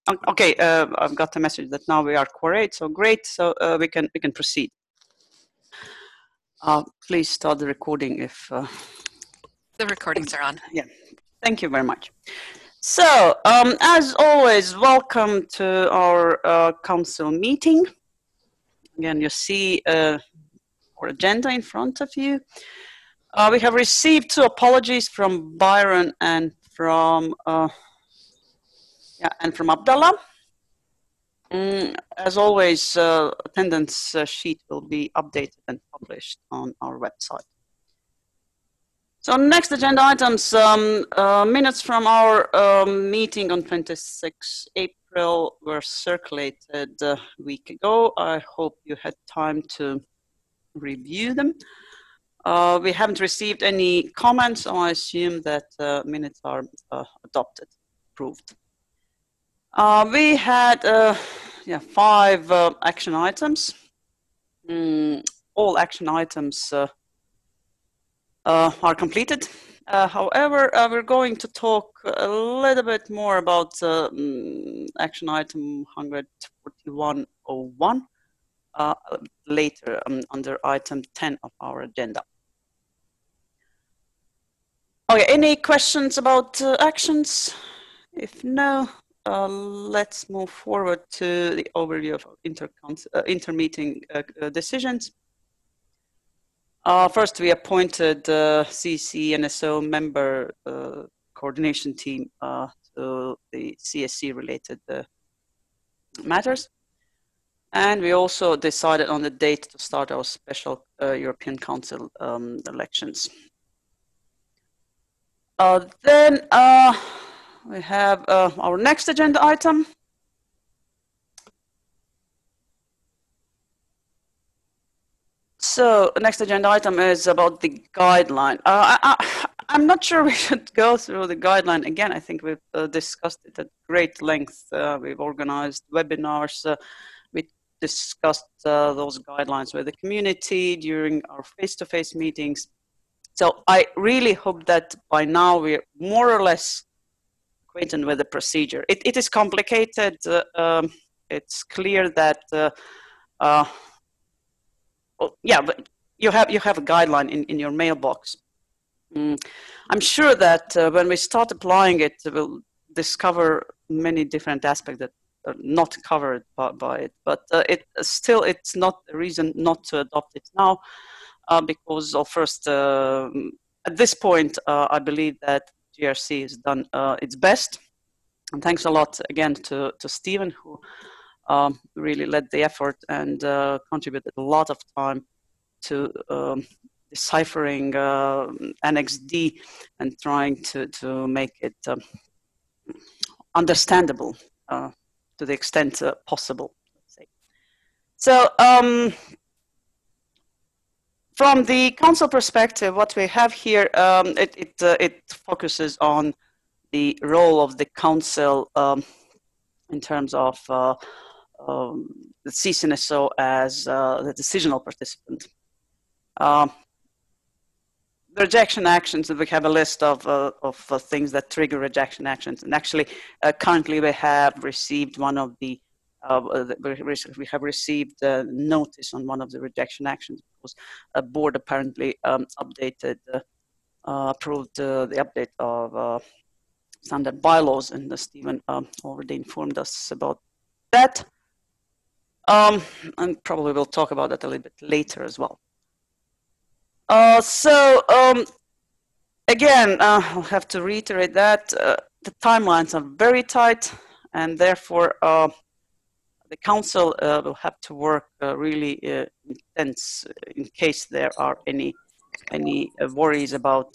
Okay, I've got a message that now we are quorate, so great. So we can proceed. Please start the recording if the recordings are on. Yeah, thank you very much. So as always, welcome to our council meeting. Again, you see our agenda in front of you. We have received 2 apologies from Byron and from Abdallah. As always, attendance sheet will be updated and published on our website. So next agenda items, minutes from our meeting on 26 April were circulated a week ago. I hope you had time to review them. We haven't received any comments, so I assume that minutes are adopted, approved. We had 5 action items. All action items are completed. However, we're going to talk a little bit more about action item 141.01 later under item 10 of our agenda. Okay, any questions about actions? If no, let's move forward to the overview of inter-meeting decisions. First, we appointed CC/NSO member coordination team to the CSC related matters. And we also decided on the date to start our special European Council elections. Then we have our next agenda item. So the next agenda item is about the guideline. I'm not sure we should go through the guideline again. I think we've discussed it at great length. We've organized webinars. We discussed those guidelines with the community during our face-to-face meetings. So I really hope that by now we're more or less acquainted with the procedure. It is complicated. It's clear that but you have a guideline in your mailbox. I'm sure that when we start applying it, we'll discover many different aspects that are not covered by it. But it's not a reason not to adopt it now, because first, at this point, I believe that GRC has done its best. And thanks a lot again to Stephen, who really led the effort and contributed a lot of time to deciphering Annex D and trying to make it understandable to the extent possible. Let's say. So from the council perspective, what we have here, it focuses on the role of the council in terms of the CC/NSO as the decisional participant. The rejection actions, we have a list of things that trigger rejection actions. And actually, currently we have received one of the, we have received a notice on one of the rejection actions because a board apparently updated, approved the update of standard bylaws, and Stephen already informed us about that. And probably we'll talk about that a little bit later as well. Again, I'll have to reiterate that the timelines are very tight, and therefore the council will have to work really intense in case there are any worries about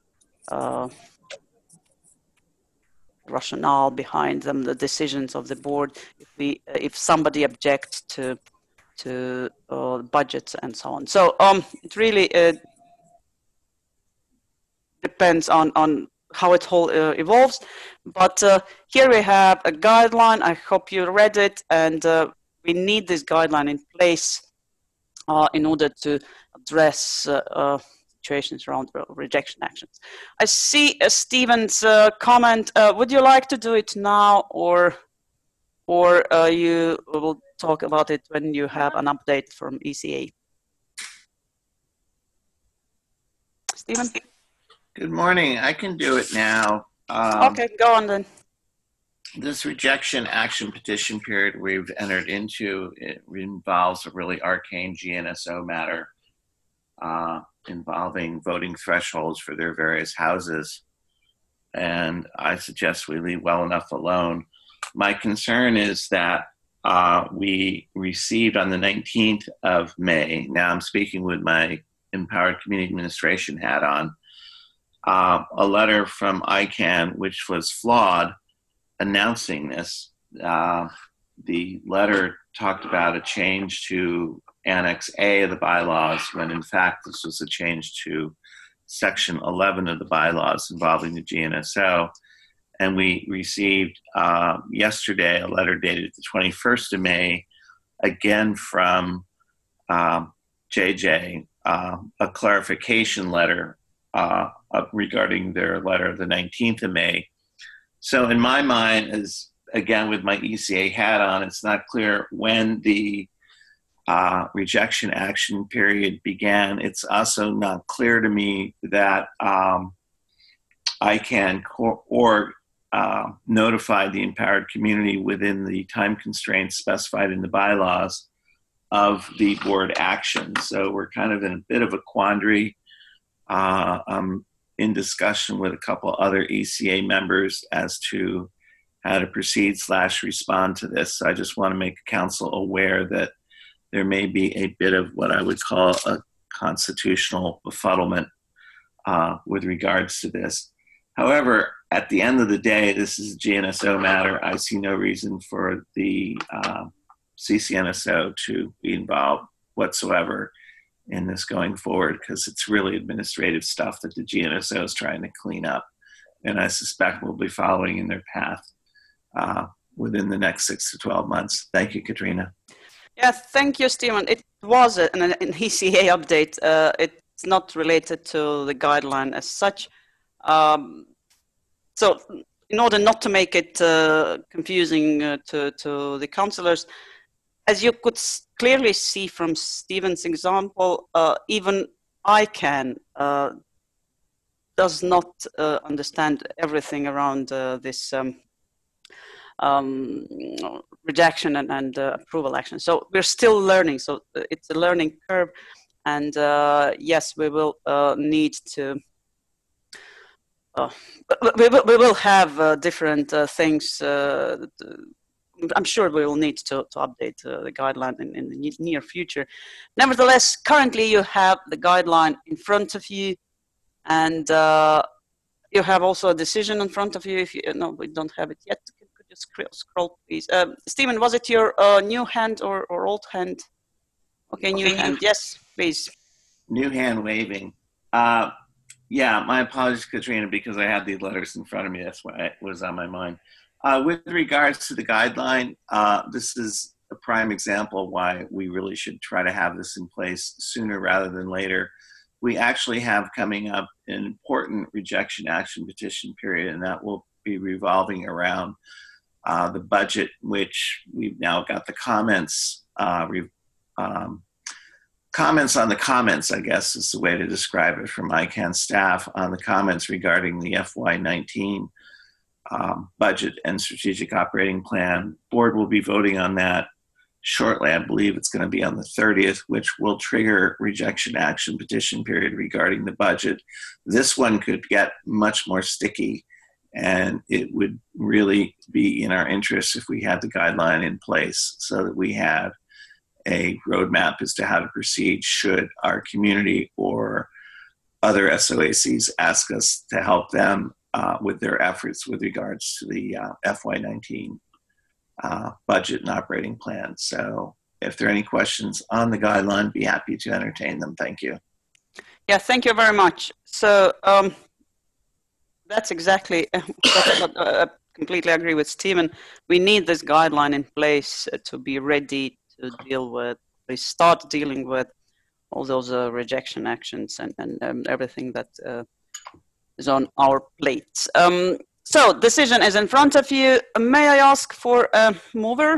rationale behind them, the decisions of the board. If somebody objects to budgets and so on. So it really depends on how it all evolves. But here we have a guideline. I hope you read it, and we need this guideline in place in order to address situations around rejection actions. I see Stephen's comment. Would you like to do it now, or or you will talk about it when you have an update from ECA? Stephen? Good morning. I can do it now. Okay, go on then. This rejection action petition period we've entered into, it involves a really arcane GNSO matter involving voting thresholds for their various houses. And I suggest we leave well enough alone. My concern is that we received on the 19th of May, now I'm speaking with my Empowered Community Administration hat on, a letter from ICANN which was flawed announcing this. The letter talked about a change to Annex A of the bylaws when in fact this was a change to Section 11 of the bylaws involving the GNSO. And we received yesterday a letter dated the 21st of May, again from JJ, a clarification letter regarding their letter of the 19th of May. So in my mind, as again with my ECA hat on, it's not clear when the rejection action period began. It's also not clear to me that ICANN notify the empowered community within the time constraints specified in the bylaws of the board action. So we're kind of in a bit of a quandary. I'm in discussion with a couple other ECA members as to how to proceed / respond to this. So I just want to make council aware that there may be a bit of what I would call a constitutional befuddlement with regards to this. However, at the end of the day, this is a GNSO matter. I see no reason for the CCNSO to be involved whatsoever in this going forward, because it's really administrative stuff that the GNSO is trying to clean up. And I suspect we'll be following in their path within the next 6 to 12 months. Thank you, Katrina. Yeah, thank you, Stephen. It was an ECA update. It's not related to the guideline as such. So in order not to make it confusing to the councillors, as you could clearly see from Stephen's example, even ICANN does not understand everything around this rejection and approval action. So we're still learning. So it's a learning curve. And yes, we will need to we will have different things. I'm sure we will need to update the guideline in the near future. Nevertheless, currently you have the guideline in front of you, and you have also a decision in front of you. If you no, we don't have it yet. Could you scroll, please? Stephen, was it your new hand or old hand? Okay, new hand. Yes, please. New hand waving. Yeah, my apologies, Katrina, because I had these letters in front of me. That's why it was on my mind. With regards to the guideline, this is a prime example why we really should try to have this in place sooner rather than later. We actually have coming up an important rejection action petition period, and that will be revolving around the budget, which we've now got the comments, comments on the comments, I guess is the way to describe it, from ICANN staff on the comments regarding the FY19 budget and strategic operating plan. Board will be voting on that shortly. I believe it's going to be on the 30th, which will trigger rejection action petition period regarding the budget. This one could get much more sticky, and it would really be in our interest if we had the guideline in place so that we had a roadmap as to how to proceed should our community or other SOACs ask us to help them with their efforts with regards to the FY19 budget and operating plan. So if there are any questions on the guideline, be happy to entertain them. Thank you. Yeah, thank you very much. So that's exactly what I completely agree with Stephen. We need this guideline in place to be ready to deal with, we start dealing with all those rejection actions and everything that is on our plates. So decision is in front of you. May I ask for a mover?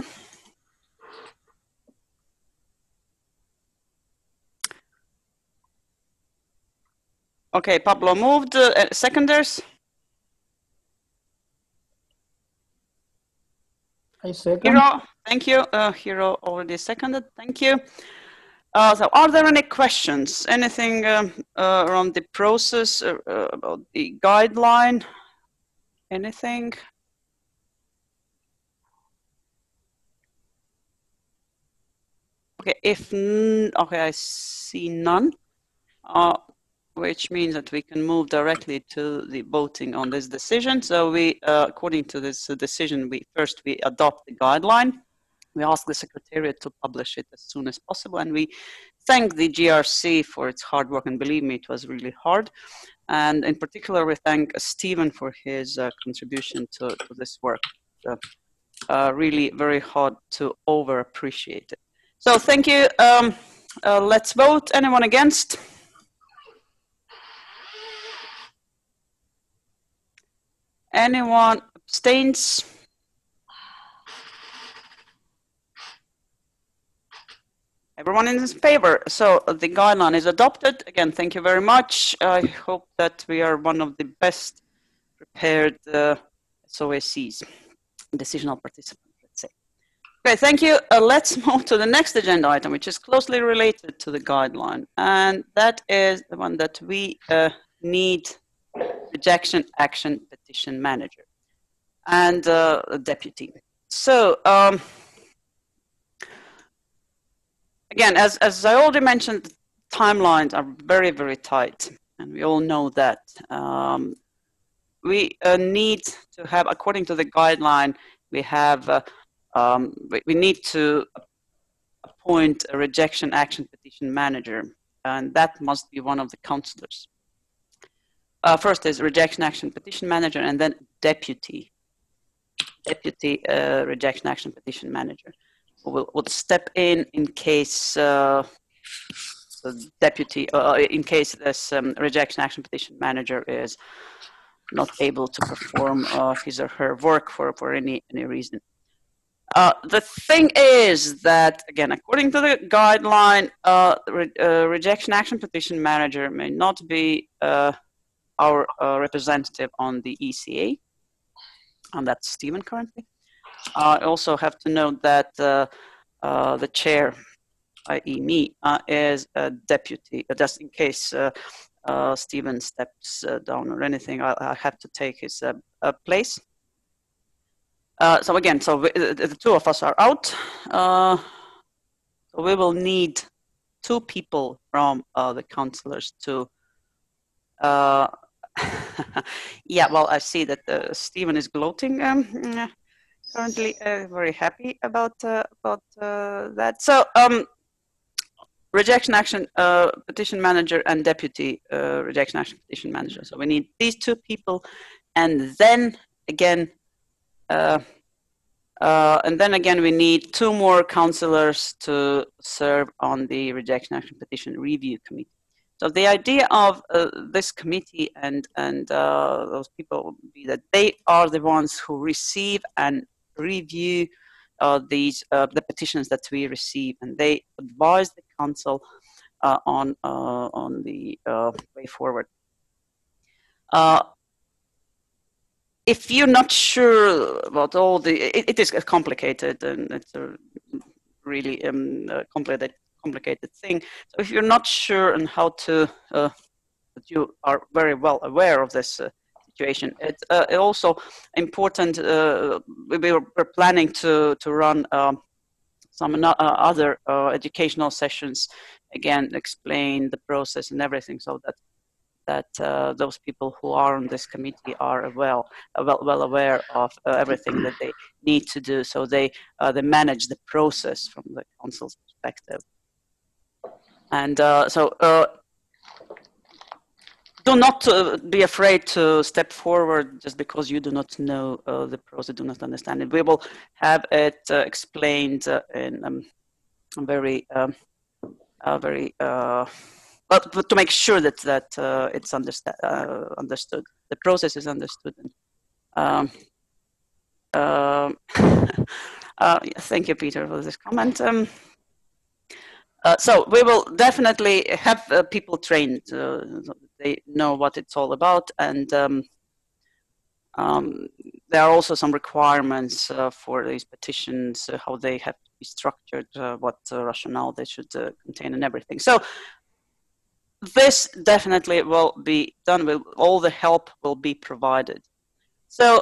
Okay, Pablo moved. Seconders? I second. Hero, thank you. Hero already seconded. Thank you. So are there any questions? Anything around the process, about the guideline? Anything? Okay, okay, I see none, which means that we can move directly to the voting on this decision. So we, according to this decision, we adopt the guideline. We ask the Secretariat to publish it as soon as possible, and we thank the GRC for its hard work, and believe me, it was really hard. And in particular, we thank Stephen for his contribution to this work. Really very hard to over appreciate it. So thank you. Let's vote. Anyone against? Anyone abstains? Everyone is in favor. So the guideline is adopted. Again, thank you very much. I hope that we are one of the best prepared SOACs, decisional participants, let's say. Okay, thank you. Let's move to the next agenda item, which is closely related to the guideline. And that is the one that we need rejection action petition manager and a deputy. So, again, as I already mentioned, timelines are very, very tight, and we all know that. We need to have, according to the guideline, we need to appoint a rejection action petition manager, and that must be one of the councillors. First is rejection action petition manager, and then deputy rejection action petition manager. Will step in case the deputy, in case this rejection action petition manager is not able to perform his or her work for any reason. The thing is that, again, according to the guideline, rejection action petition manager may not be our representative on the ECA, and that's Stephen currently. I also have to note that the chair, i.e. me, is a deputy, just in case Stephen steps down or anything, I have to take his place. So again, the two of us are out. So we will need two people from the councillors to yeah, well, I see that Stephen is gloating currently, very happy about that. So rejection action petition manager and deputy rejection action petition manager. So we need these two people, and then again we need two more councillors to serve on the rejection action petition review committee. So the idea of this committee and those people would be that they are the ones who receive and review the petitions that we receive, and they advise the council on the way forward. If you're not sure about all it is complicated, and it's a really complicated thing. So if you're not sure on how to, that you are very well aware of this situation, it's also important. We're planning to run some other educational sessions, again, explain the process and everything, so that those people who are on this committee are well aware of everything that they need to do, so they manage the process from the council's perspective. And do not be afraid to step forward just because you do not know the process, do not understand it. We will have it explained in very, but to make sure that it's understood, the process is understood, Thank you, Peter, for this comment. So we will definitely have people trained. They know what it's all about, and there are also some requirements for these petitions, how they have to be structured, what rationale they should contain, and everything. So this definitely will be done. All the help will be provided. So.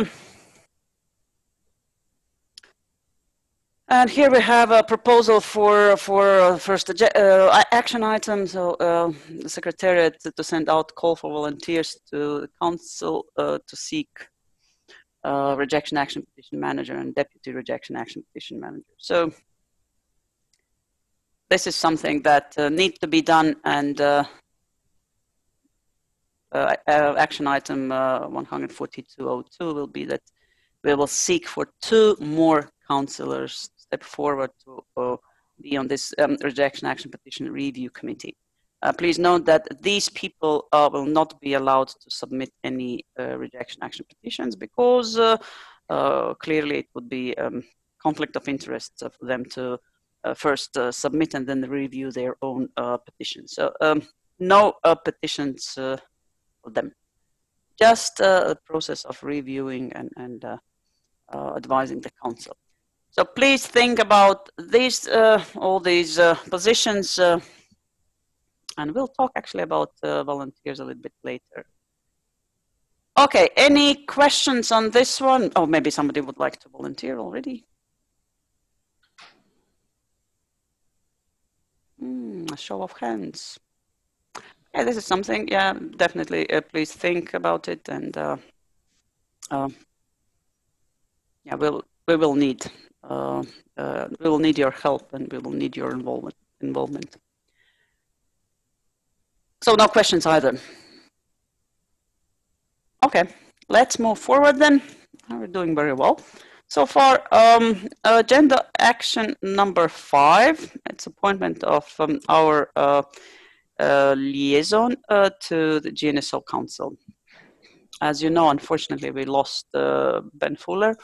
And here we have a proposal for first action item. So the Secretariat to send out call for volunteers to the Council to seek rejection action petition manager and deputy rejection action petition manager. So this is something that needs to be done, and action item 142.02 will be that we will seek for 2 more councillors step forward to be on this rejection action petition review committee. Please note that these people will not be allowed to submit any rejection action petitions, because clearly it would be conflict of interest for them to first submit and then review their own petitions. So no petitions for them, just a process of reviewing and advising the council. So please think about these, all these positions, and we'll talk actually about volunteers a little bit later. Okay, any questions on this one? Oh, maybe somebody would like to volunteer already. A show of hands. Yeah, this is something, yeah, definitely please think about it, and yeah, we will need your help, and we will need your involvement. So no questions either. Okay, let's move forward then. We're doing very well so far. Agenda action number 5. It's appointment of our liaison to the GNSO Council. As you know, unfortunately, we lost Ben Fuller.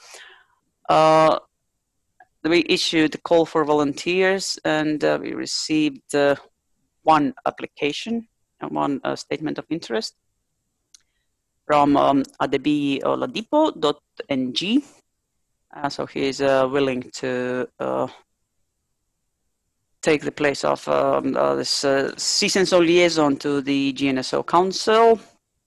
We issued a call for volunteers, and we received 1 application and 1 statement of interest from Adebiyi Oladipo.ng. So he is willing to take the place of this CSENSO liaison to the GNSO Council.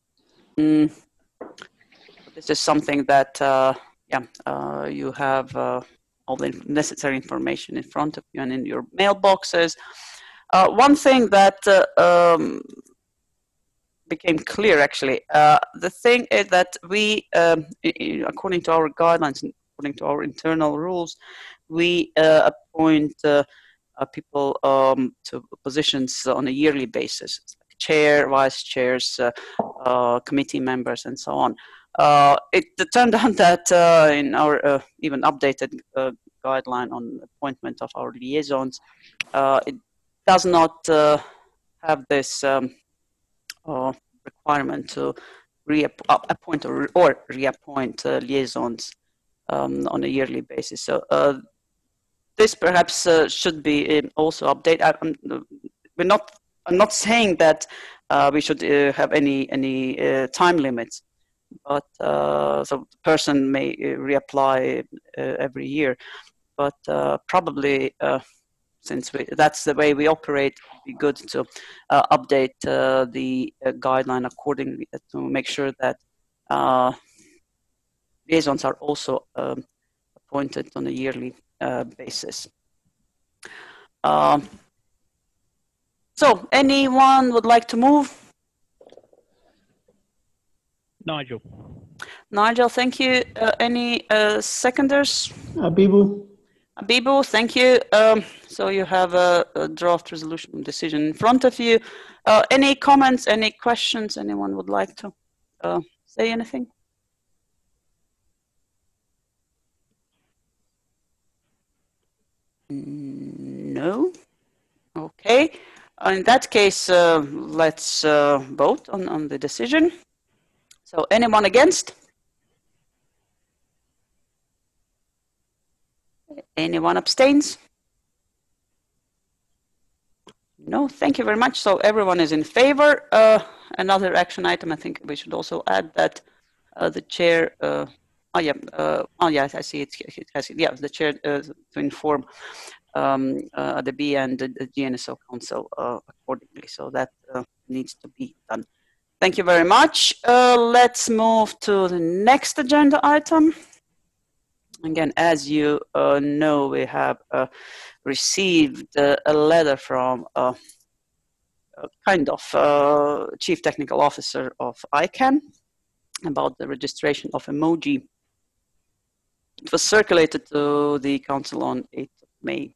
This is something that you have all the necessary information in front of you and in your mailboxes. One thing that became clear, actually, the thing is that we, according to our guidelines, according to our internal rules, we appoint people to positions on a yearly basis, like chair, vice chairs, committee members, and so on. It turned out that in our even updated guideline on appointment of our liaisons, it does not have this requirement to appoint or reappoint liaisons on a yearly basis. So this perhaps should be also updated. I'm not saying that we should have any time limits, but so the person may reapply every year. But probably, since that's the way we operate, it would be good to update the guideline accordingly to make sure that liaisons are also appointed on a yearly basis. So, anyone would like to move? Nigel. Nigel, thank you. Any seconders? Abibu. Abibu, thank you. So you have a draft resolution decision in front of you. Any comments, any questions? Anyone would like to say anything? No? Okay. In that case, let's vote on the decision. So anyone against? Anyone abstains? No, thank you very much. So everyone is in favor. Another action item, I think we should also add that the chair, oh yeah, I see it has, yeah, the chair to inform the B and the GNSO Council accordingly. So that needs to be done. Thank you very much. Let's move to the next agenda item. Again, as you know, we have received a letter from kind of Chief Technical Officer of ICANN about the registration of emoji. It was circulated to the Council on 8th of May.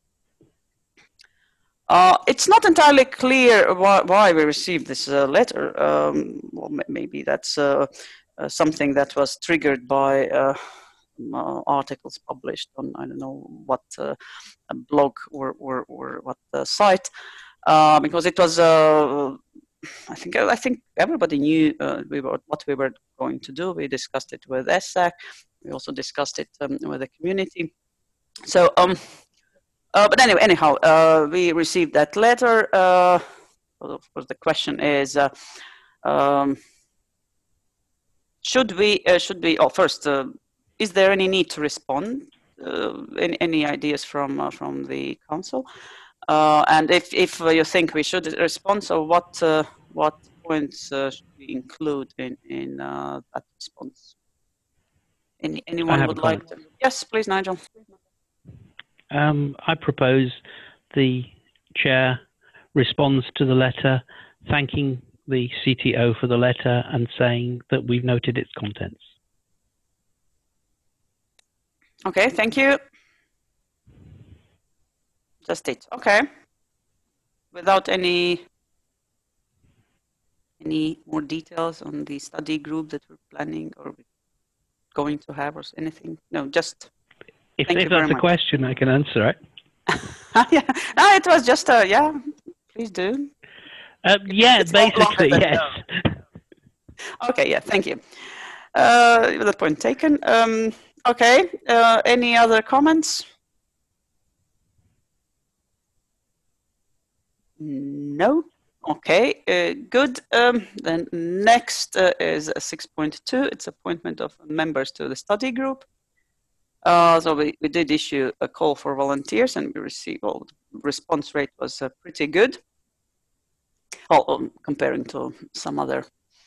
It's not entirely clear why we received this letter. Well, maybe that's something that was triggered by articles published on, I don't know what a blog or what site, because it was I think everybody knew what we were going to do. We discussed it with ESSAC. We also discussed it with the community. So but anyway, anyhow, we received that letter. Of course, the question is, should we? Oh, first, is there any need to respond? Any ideas from the council? And if you think we should respond, so what points should we include in that response? Anyone would like to? Yes, please, Nigel. I propose the chair responds to the letter, thanking the CTO for the letter and saying that we've noted its contents. Okay, thank you. Just it. Okay. Without any more details on the study group that we're planning or going to have or anything? No, just. If that's a question, I can answer it. Yeah, no, it was just yeah. Please do. Yeah, basically, yes. Okay, yeah, thank you. That point taken. Okay, any other comments? No. Okay, good. Then next is 6.2. It's appointment of members to the study group. So we did issue a call for volunteers, and we received, well, the response rate was pretty good. Well, comparing to some other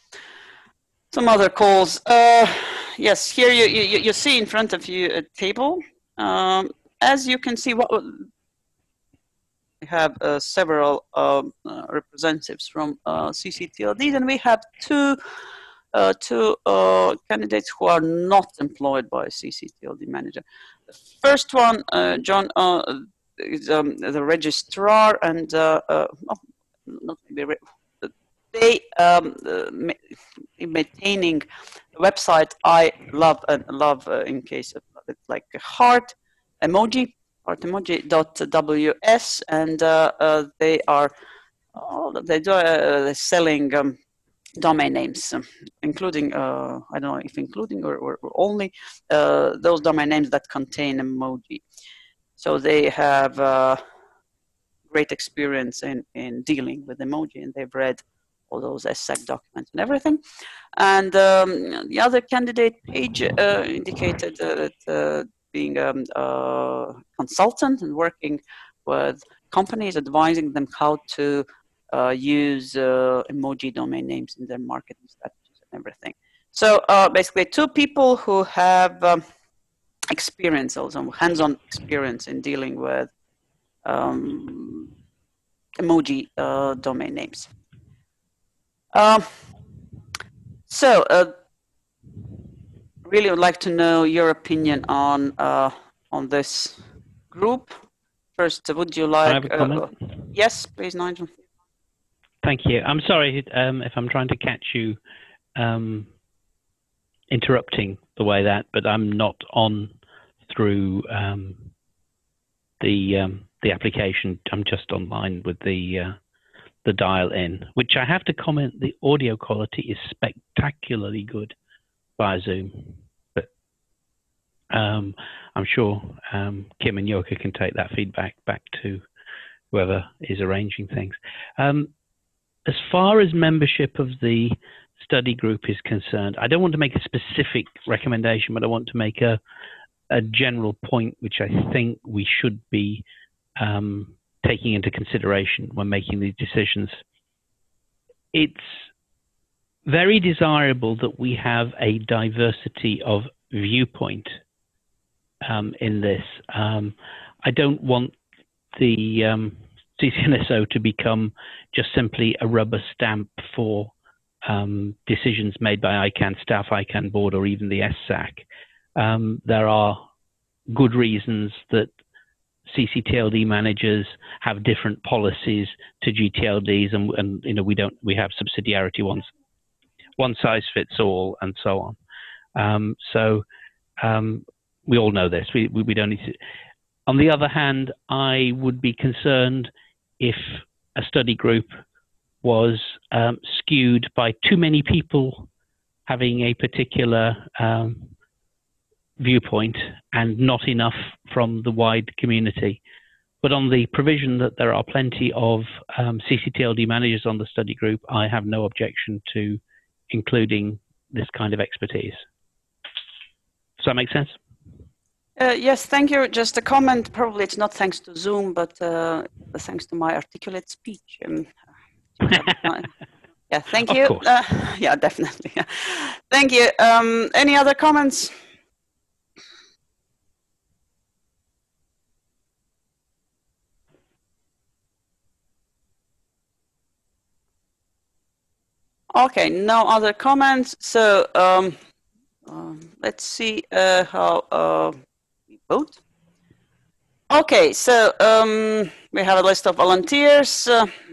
calls. Yes, here you see in front of you a table. As you can see, what we have several representatives from CCTLD, and we have two candidates who are not employed by a CCTLD manager. The first one, John, is the registrar, and not maybe they maintaining the website I love and love in case of it's like a heart emoji, heartemoji.ws, and they are they're selling domain names, including I don't know if including or only those domain names that contain emoji. So they have great experience in dealing with emoji, and they've read all those ESSAC documents and everything. And the other candidate page indicated that being a consultant and working with companies, advising them how to use emoji domain names in their marketing strategies and everything. So basically, two people who have experience, also hands-on experience in dealing with emoji domain names. So really would like to know your opinion on this group. First, would you like? I have a comment. Yes, please, Nigel. Thank you. I'm sorry if I'm trying to catch you interrupting the way that, but I'm not on through the application. I'm just online with the dial in, which I have to comment, the audio quality is spectacularly good via Zoom. But I'm sure Kim and Yoka can take that feedback back to whoever is arranging things. As far as membership of the study group is concerned, I don't want to make a specific recommendation, but I want to make a general point which I think we should be taking into consideration when making these decisions. It's very desirable that we have a diversity of viewpoint in this. I don't want the CCNSO to become just simply a rubber stamp for decisions made by ICANN staff, ICANN board, or even the SSAC. There are good reasons that CCTLD managers have different policies to GTLDs, and you know, we have subsidiarity ones, one size fits all, and so on. We all know this. We don't need to. On the other hand, I would be concerned if a study group was skewed by too many people having a particular viewpoint and not enough from the wide community. But on the provision that there are plenty of CCTLD managers on the study group, I have no objection to including this kind of expertise. Does that make sense? Yes, thank you. Just a comment. Probably it's not thanks to Zoom, but thanks to my articulate speech. Yeah, thank you. Yeah, definitely. Thank you. Any other comments? Okay, no other comments. So let's see how we vote. Okay, so we have a list of volunteers.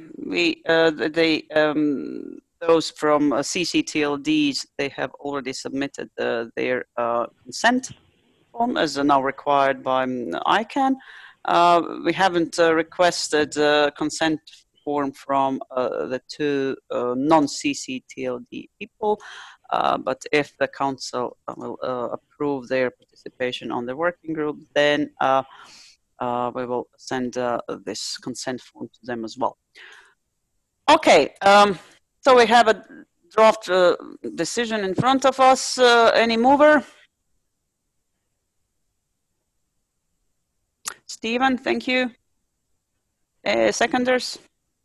Those from CCTLDs, they have already submitted their consent form as now required by ICANN. We haven't requested consent form from the two non-CCTLD people, but if the council will approve their participation on the working group, then we will send this consent form to them as well. Okay, so we have a draft decision in front of us. Any mover? Stephen, thank you. Seconders?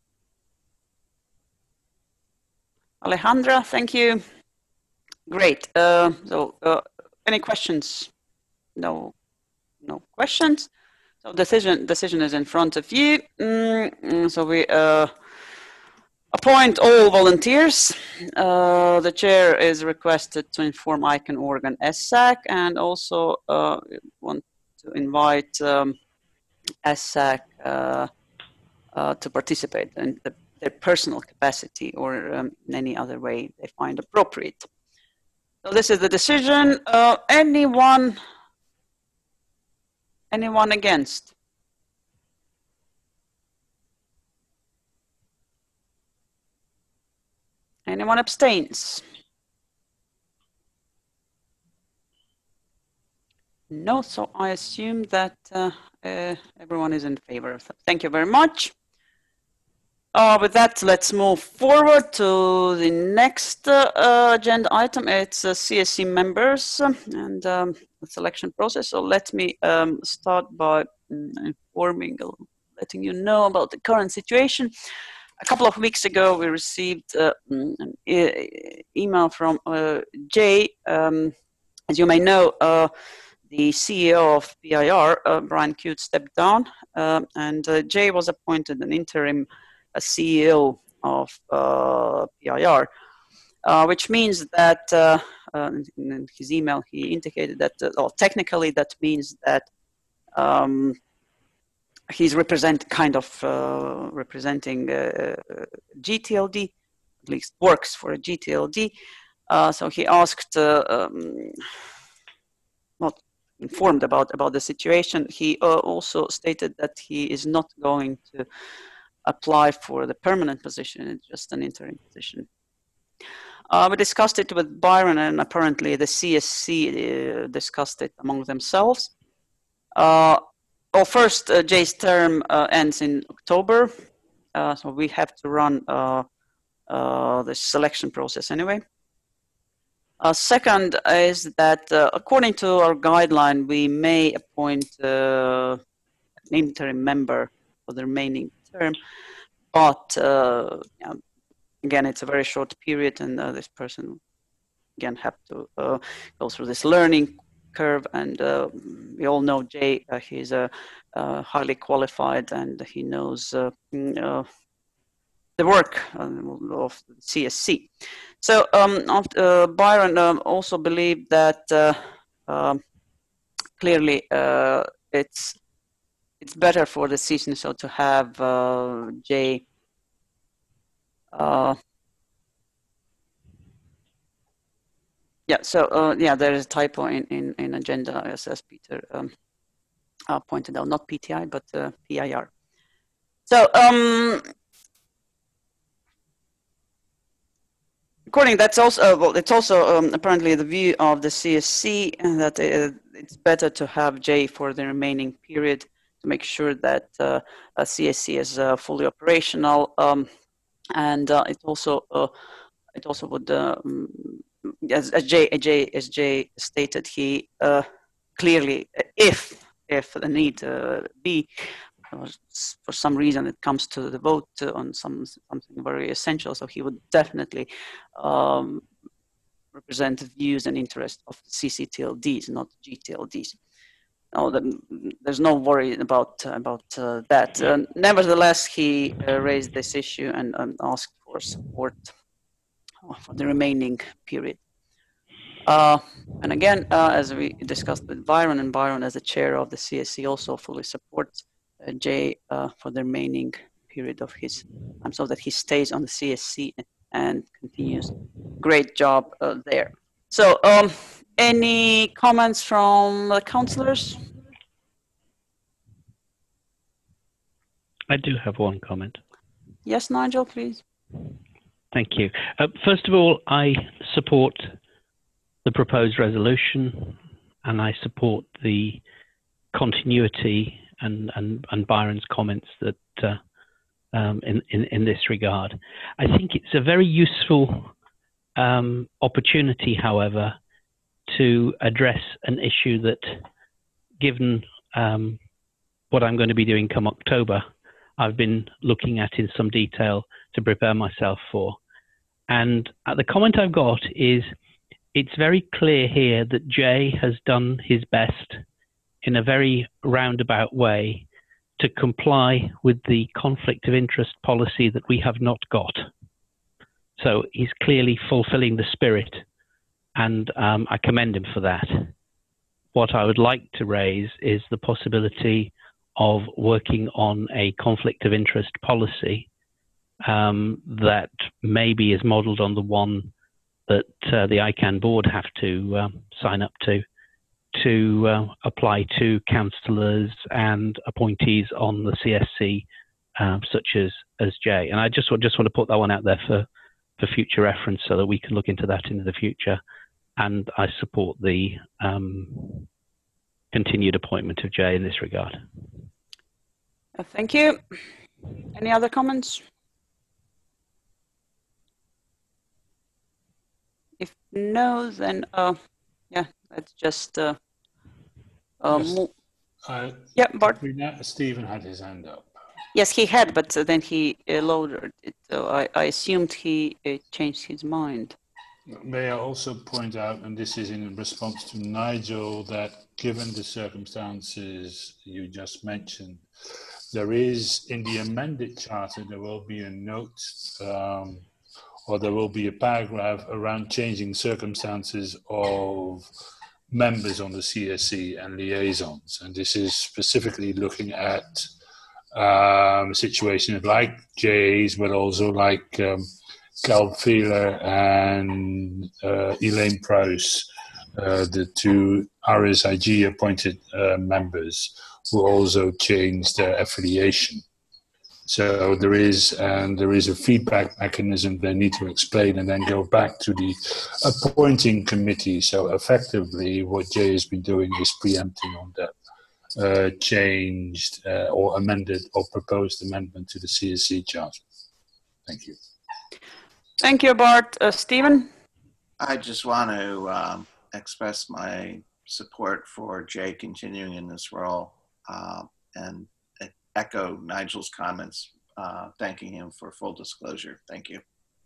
Alejandra, thank you. Great. Any questions? No questions. So decision is in front of you. So we appoint all volunteers. The chair is requested to inform ICANN org and SSAC, and also want to invite SSAC to participate in their personal capacity or in any other way they find appropriate. So this is the decision. Anyone against? Anyone abstains? No, so I assume that everyone is in favor. Thank you very much. With that, let's move forward to the next agenda item. It's CSC members and the selection process. So let me start by letting you know about the current situation. A couple of weeks ago, we received an email from Jay. As you may know, the CEO of PIR, Brian Cute, stepped down, and Jay was appointed an interim CEO of PIR, which means that in his email he indicated that, technically that means that he's representing GTLD, at least works for a GTLD. So he asked, not informed about the situation. He also stated that he is not going to apply for the permanent position. It's just an interim position. We discussed it with Byron, and apparently the CSC discussed it among themselves. First, Jay's term ends in October, so we have to run the selection process anyway. Second is that according to our guideline, we may appoint an interim member for the remaining term, but again, it's a very short period, and this person again have to go through this learning curve. And we all know Jay; he's highly qualified, and he knows the work of the CSC. So Byron also believed that clearly it's better for the CSNSO to have Jay there is a typo in agenda, as Peter pointed out, not PTI, but PIR. So according, that's also it's also apparently the view of the CSC that it's better to have Jay for the remaining period to make sure that CSC is fully operational, and it also would, as Jay stated, he clearly, if the need be, for some reason it comes to the vote on something very essential, so he would definitely represent the views and interests of CCTLDs, not GTLDs. No, there's no worry about that. Nevertheless, he raised this issue and asked for support for the remaining period. And again, as we discussed with Byron, and Byron as the chair of the CSC also fully supports Jay for the remaining period of his time, so that he stays on the CSC and continues. Great job there. So any comments from the councillors? I do have one comment. Yes, Nigel, please. Thank you. First of all, I support the proposed resolution, and I support the continuity and Byron's comments that in this regard. I think it's a very useful opportunity, however, to address an issue that, given what I'm going to be doing come October, I've been looking at in some detail to prepare myself for. And the comment I've got is, it's very clear here that Jay has done his best in a very roundabout way to comply with the conflict of interest policy that we have not got. So he's clearly fulfilling the spirit, and I commend him for that. What I would like to raise is the possibility of working on a conflict of interest policy that maybe is modelled on the one that the ICANN board have to sign up to apply to councillors and appointees on the CSC, such as Jay. And I just want to put that one out there for future reference, so that we can look into that in the future. And I support the continued appointment of Jay in this regard. Thank you. Any other comments? If no, then let's just move. Yeah, Bart. Stephen had his hand up. Yes, he had, but then he lowered it. So I assumed he changed his mind. May I also point out, and this is in response to Nigel, that given the circumstances you just mentioned, there is, in the amended charter, there will be a note or there will be a paragraph around changing circumstances of members on the CSC and liaisons. And this is specifically looking at situations like Jay's, but also like Cal Feeler and Elaine Prowse, the two RSIG appointed members who also changed their affiliation. So there is a feedback mechanism they need to explain and then go back to the appointing committee. So effectively, what Jay has been doing is preempting on that changed or amended or proposed amendment to the CSC charter. Thank you. Thank you, Bart. Stephen? I just want to express my support for Jay continuing in this role and echo Nigel's comments, thanking him for full disclosure. Thank you.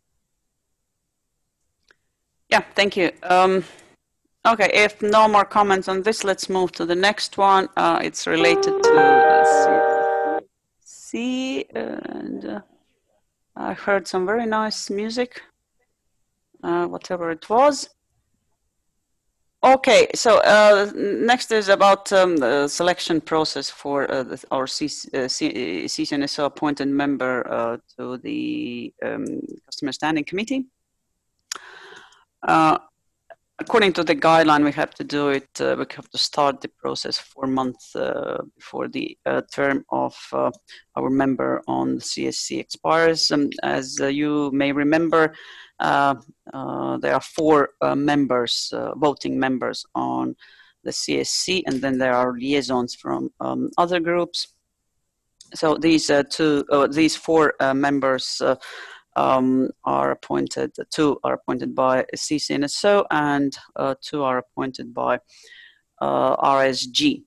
Yeah, thank you. Okay, if no more comments on this, let's move to the next one. It's related to CSC, and I heard some very nice music, whatever it was. Okay, so next is about the selection process for our CCNSO appointed member to the Customer Standing Committee. According to the guideline, we have to do it, we have to start the process 4 months before the term of our member on the CSC expires. As you may remember, there are 4 members, voting members on the CSC, and then there are liaisons from other groups. So these 4 members are appointed. 2 are appointed by CCNSO, and 2 are appointed by RSG.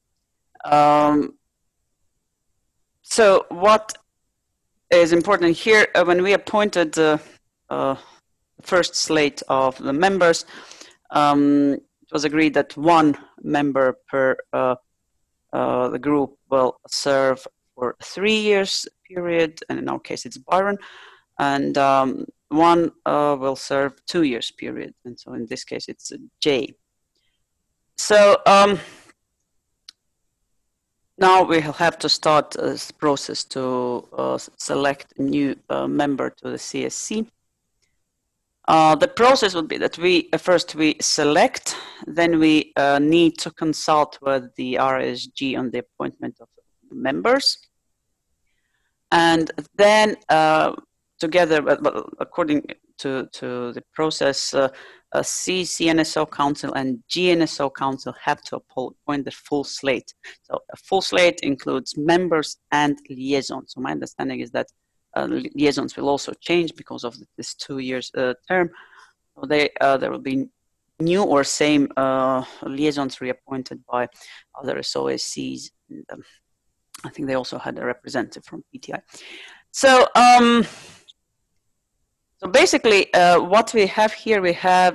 So what is important here, when we appointed the first slate of the members, it was agreed that 1 member per the group will serve for 3 years period, and in our case it's Byron, and 1 will serve 2 years period, and so in this case it's Jay. So now we have to start this process to select a new member to the CSC. The process would be that first we select, then we need to consult with the RSG on the appointment of members, and then together, according to the process, CCNSO Council and GNSO Council have to appoint the full slate. So a full slate includes members and liaisons. So my understanding is that liaisons will also change because of this 2 years term. So there will be new or same liaisons reappointed by other SOSCs. And, I think they also had a representative from PTI. So so basically, what we have here, we have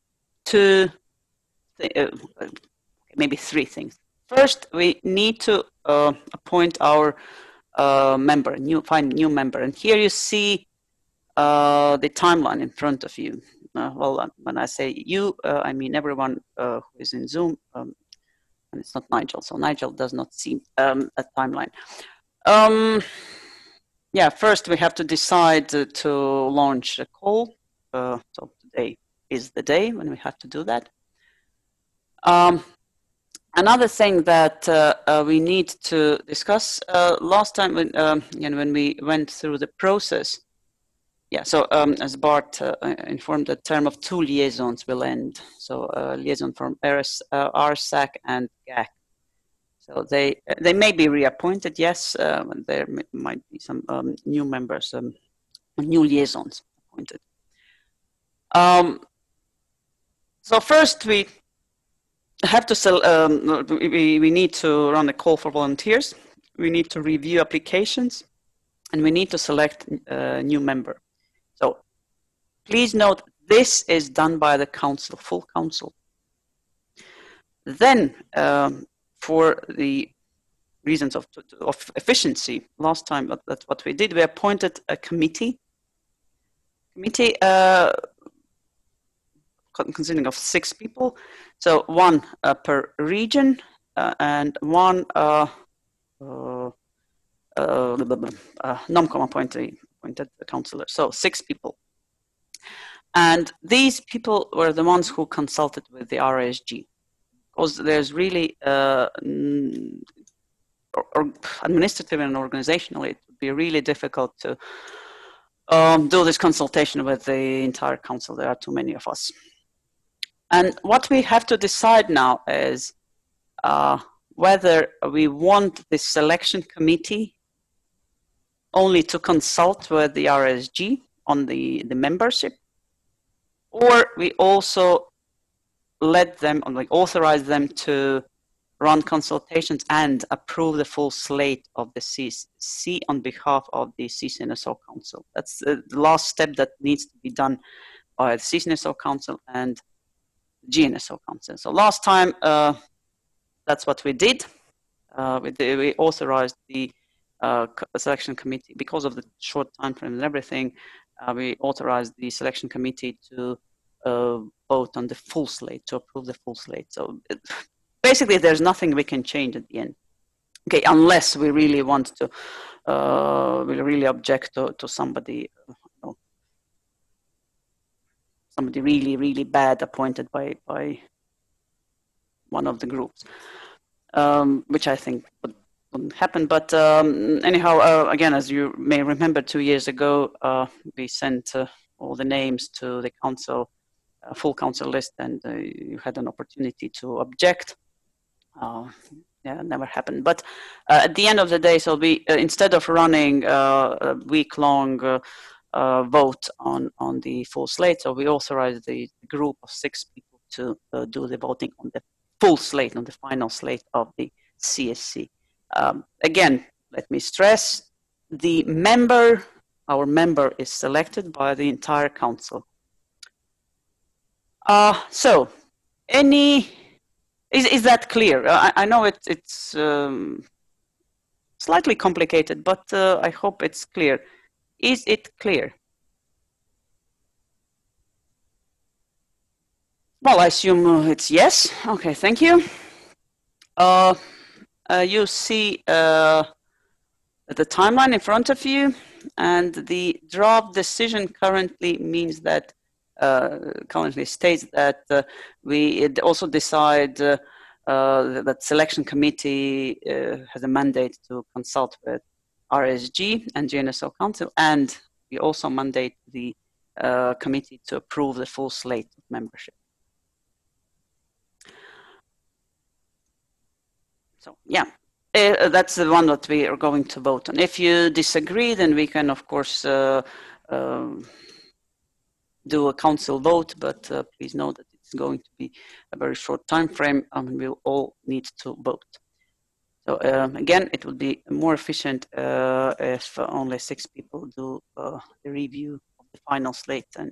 maybe 3 things. First, we need to appoint our member, find a new member. And here you see the timeline in front of you. Well, when I say you, I mean everyone who is in Zoom, and it's not Nigel. So Nigel does not see a timeline. Yeah, first we have to decide to launch a call. So today is the day when we have to do that. Another thing that we need to discuss last time when we went through the process. Yeah, so as Bart informed, the term of 2 liaisons will end. So liaison from RSAC and GAC. So they may be reappointed, yes. There might be some new members, new liaisons appointed. So first we have to we need to run a call for volunteers. We need to review applications, and we need to select a new member. So please note, this is done by the council, full council. Then, for the reasons of efficiency, last time that's what we did, we appointed a committee consisting of 6 people. So 1 per region and 1 NOMCOM appointed councillor. So 6 people. And these people were the ones who consulted with the RSG. Because there's really administrative and organizationally, it would would be really difficult to do this consultation with the entire council. There are too many of us. And what we have to decide now is whether we want this selection committee only to consult with the RSG on the membership, or we also let them, or like authorize them to run consultations and approve the full slate of the CC on behalf of the CCNSO Council. That's the last step that needs to be done by the CCNSO Council and GNSO Council. So last time, that's what we did. We authorized the selection committee, because of the short time frame and everything, we authorized the selection committee to vote on the full slate, to approve the full slate. So basically, there's nothing we can change at the end. Okay, unless we really want to, we really object to somebody, somebody really bad appointed by one of the groups, which I think wouldn't happen. But anyhow, again, as you may remember, 2 years ago, we sent all the names to the council, full council list, and you had an opportunity to object. Yeah, it never happened. But at the end of the day, so we instead of running a week-long vote on the full slate, so we authorized the group of 6 people to do the voting on the full slate, on the final slate of the CSC. Again, let me stress, the member, our member is selected by the entire council. So, is that clear? I know it's slightly complicated, but I hope it's clear. Is it clear? Well, I assume it's yes. Okay, thank you. You see the timeline in front of you, and the draft decision currently means that currently states that we also decide that selection committee has a mandate to consult with RSG and GNSO Council, and we also mandate the committee to approve the full slate of membership. So yeah, that's the one that we are going to vote on. If you disagree, then we can, of course, do a council vote, but please know that it's going to be a very short time frame, and we'll all need to vote. So again, it would be more efficient if only 6 people do the review of the final slate and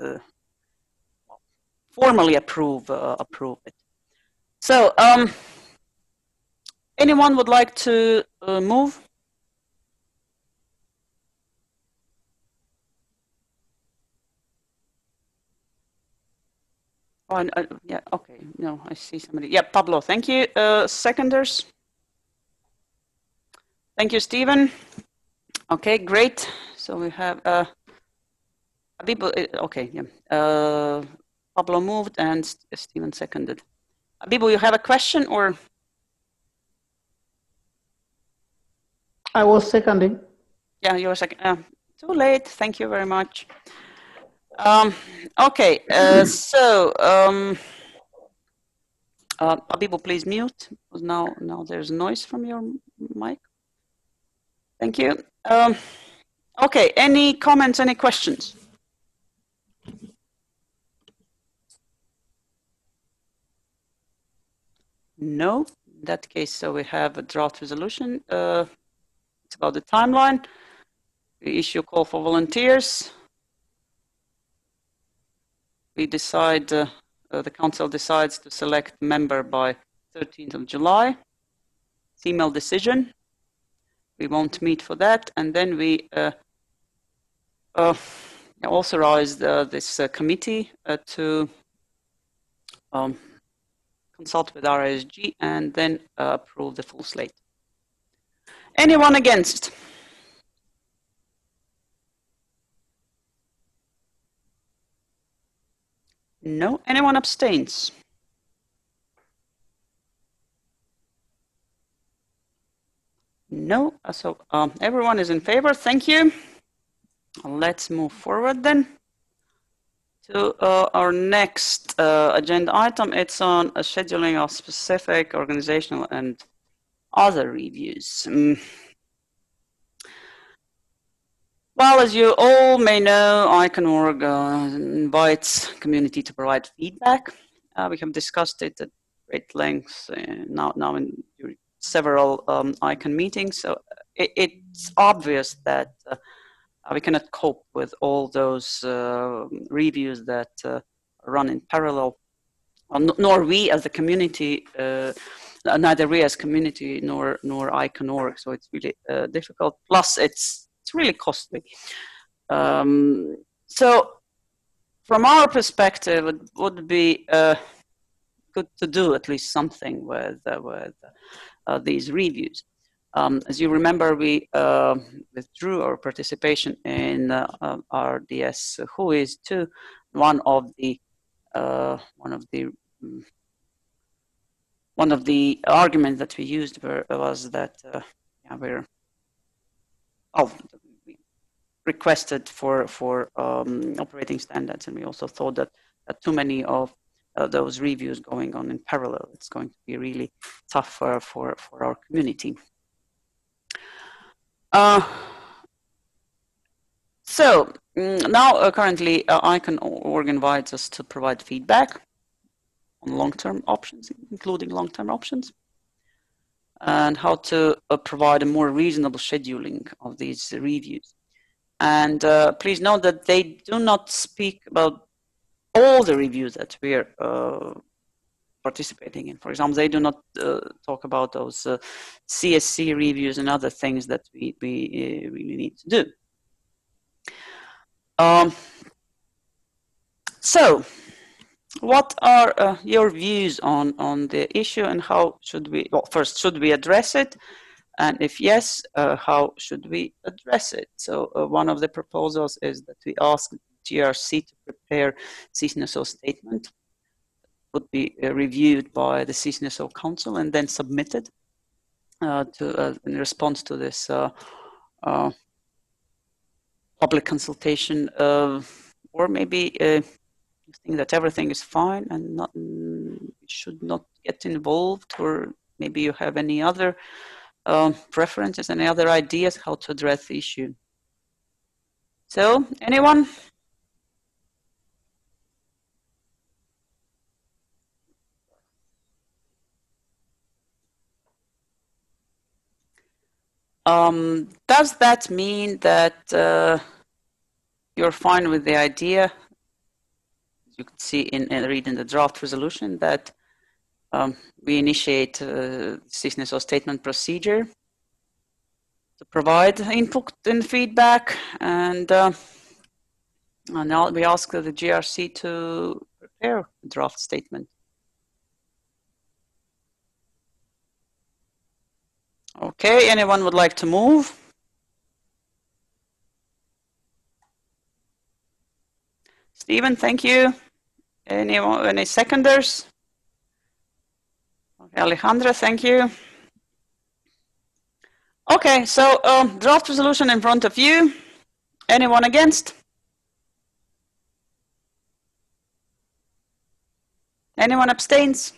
formally approve it. So anyone would like to move? Oh, yeah, okay. No, I see somebody. Yeah, Pablo, thank you. Seconders? Thank you, Stephen. Okay, great. So we have Abibu, okay, yeah. Pablo moved and Stephen seconded. Abibu, you have a question or? I was seconding. Yeah, you were second. Too late. Thank you very much. Okay, so Abibu, please mute, because now there's noise from your mic. Thank you. Okay, any comments, any questions? No, in that case, so we have a draft resolution. It's about the timeline. We issue a call for volunteers. We decide, the council decides to select member by 13th of July. It's email decision. We won't meet for that. And then we authorize this committee to consult with RSG and then approve the full slate. Anyone against? No. Anyone abstains? No, so everyone is in favor. Thank you. Let's move forward then to our next agenda item. It's on scheduling of specific organizational and other reviews. Well, as you all may know, ICANN.org invites community to provide feedback. We have discussed it at great length now in several ICANN meetings. So it's obvious that we cannot cope with all those reviews that run in parallel, nor we as the community, neither we as community nor ICANN.org. So it's really difficult. Plus, it's really costly. So from our perspective, it would be good to do at least something with these reviews. As you remember, we withdrew our participation in RDS Whois 2. One of the arguments that we used was that we requested for operating standards, and we also thought that too many of those reviews going on in parallel, it's going to be really tough for our community. So now currently ICANN.org invites us to provide feedback on long-term options, including long-term options, and how to provide a more reasonable scheduling of these reviews. And please note that they do not speak about all the reviews that we are participating in. For example, they do not talk about those CSC reviews and other things that we really need to do. So, what are your views on the issue, and how should we, well, first, should we address it? And if yes, how should we address it? So one of the proposals is that we ask GRC to prepare CSNSO statement, would be reviewed by the CSNSO Council and then submitted in response to this public consultation, or maybe think that everything is fine and should not get involved, or maybe you have any other preferences, any other ideas how to address the issue. So, anyone? Does that mean that you're fine with the idea? You can see read in the draft resolution that we initiate CSNSO statement procedure to provide input and feedback, and now we ask the GRC to prepare a draft statement. Okay, anyone would like to move? Stephen, thank you. Any seconders? Okay, Alejandra, thank you. Okay, so draft resolution in front of you. Anyone against? Anyone abstains?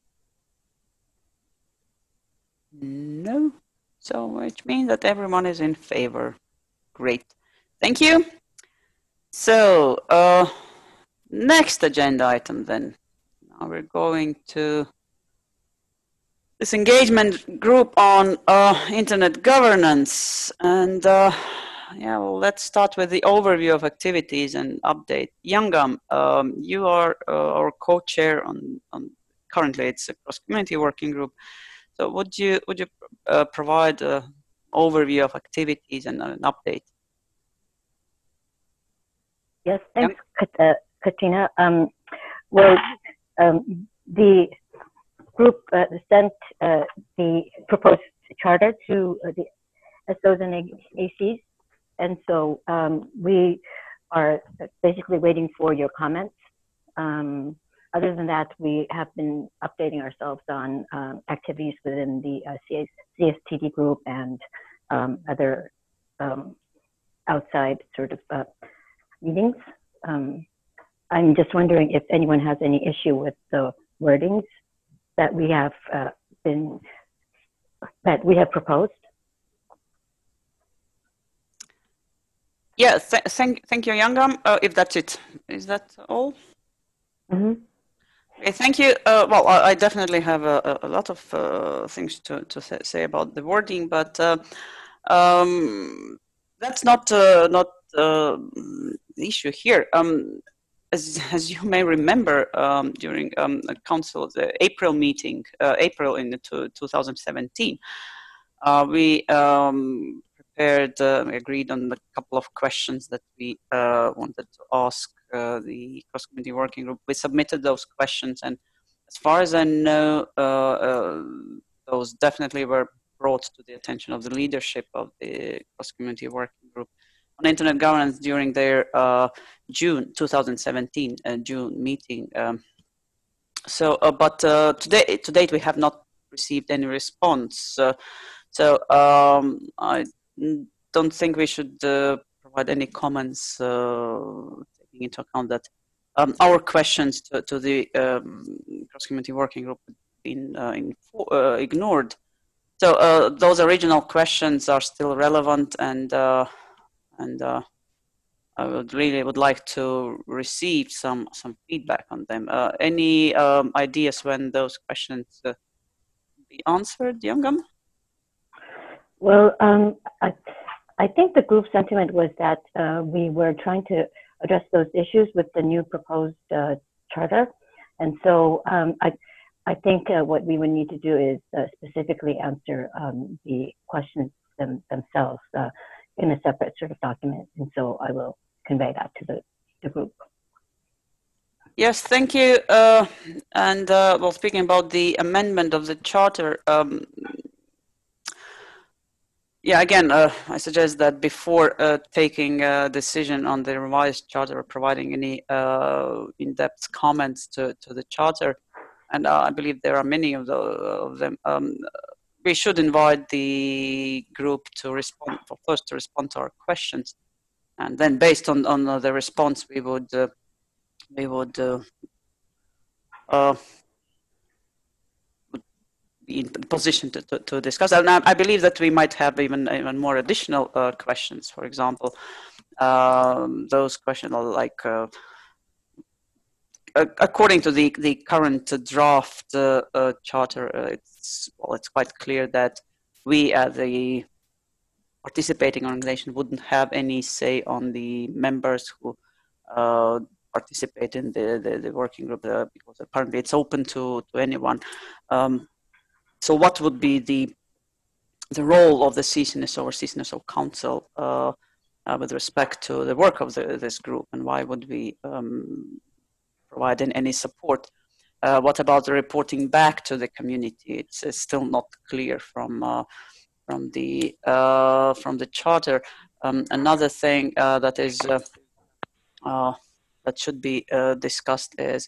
No. So which means that everyone is in favor. Great. Thank you. So next agenda item then. Now we're going to this engagement group on internet governance, and yeah, well, let's start with the overview of activities and update. Yangam, you are our co-chair on currently it's a cross-community working group. So would you provide an overview of activities and an update? Yes, thanks, Katrina. Well, the group sent the proposed charter to the SOs and ACs, and so we are basically waiting for your comments. other than that, we have been updating ourselves on activities within the CSTD group and other outside sort of meetings. I'm just wondering if anyone has any issue with the wordings that we have proposed. Yeah, thank you, Youngam. If that's it, is that all? Mm-hmm. Okay, thank you. Well, I definitely have a lot of things to say about the wording, but that's not the issue here. As you may remember, during the council, the April meeting, April in 2017, we agreed on a couple of questions that we wanted to ask the cross-committee working group. We submitted those questions, and as far as I know, those definitely were brought to the attention of the leadership of the cross-committee working group on internet governance during their June 2017 June meeting. But to date, we have not received any response. So I don't think we should provide any comments, taking into account that our questions to the cross-committee working group have been ignored. So those original questions are still relevant, and I would like to receive some feedback on them. Any ideas when those questions be answered, Youngam? Well, I think the group sentiment was that we were trying to address those issues with the new proposed charter, and so I think what we would need to do is specifically answer the questions themselves in a separate sort of document, and so I will convey that to the group. Yes, thank you. Well, speaking about the amendment of the charter, yeah, again, I suggest that before taking a decision on the revised charter or providing any in-depth comments to the charter, and I believe there are many of them, we should invite the group to respond, first to respond to our questions, and then based on the response, we would be in the position to discuss. And I believe that we might have even more additional questions. For example, those questions are like, according to the current draft charter, it's quite clear that we as the participating organization wouldn't have any say on the members who participate in the working group, because apparently it's open to anyone. So what would be the role of the CSNSO or CSNSO Council with respect to the work of this group, and why would we provide any support? What about the reporting back to the community? It's still not clear from the charter. Another thing that is that should be discussed is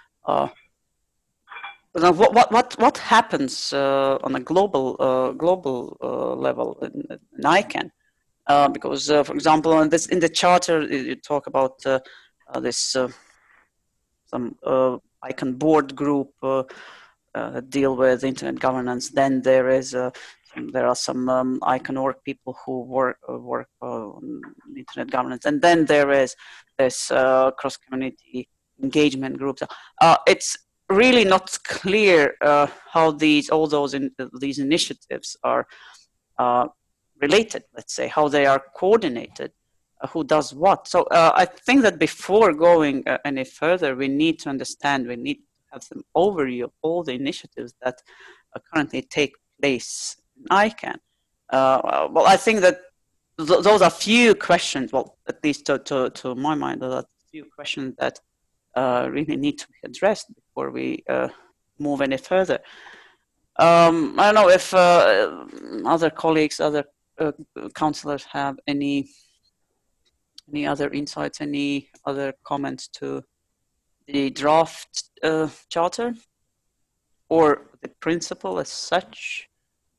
what happens on a global level in ICANN, because for example in the charter you talk about this some ICANN board group deal with internet governance. Then there are some ICANN.org people who work on internet governance, and then there is this cross-community engagement group. It's really not clear how these initiatives are related. Let's say how they are coordinated, who does what. So I think that before going any further, we need to understand. We need to have some overview of all the initiatives that currently take place in ICANN. Well, I think that those are few questions. Well, at least to my mind, those are few questions that really need to be addressed before we move any further. I don't know if other colleagues, other councillors have any other insights, any other comments to the draft charter or the principle as such,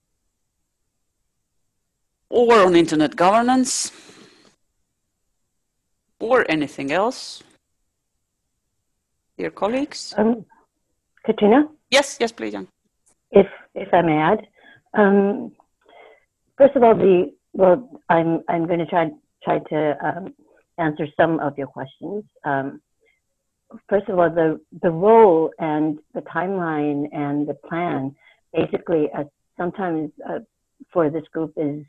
or on internet governance, or anything else? Dear colleagues? Katrina? Yes, please, Jan. If I may add, first of all, I'm going to try to answer some of your questions. First of all, the role and the timeline and the plan, basically, sometimes for this group is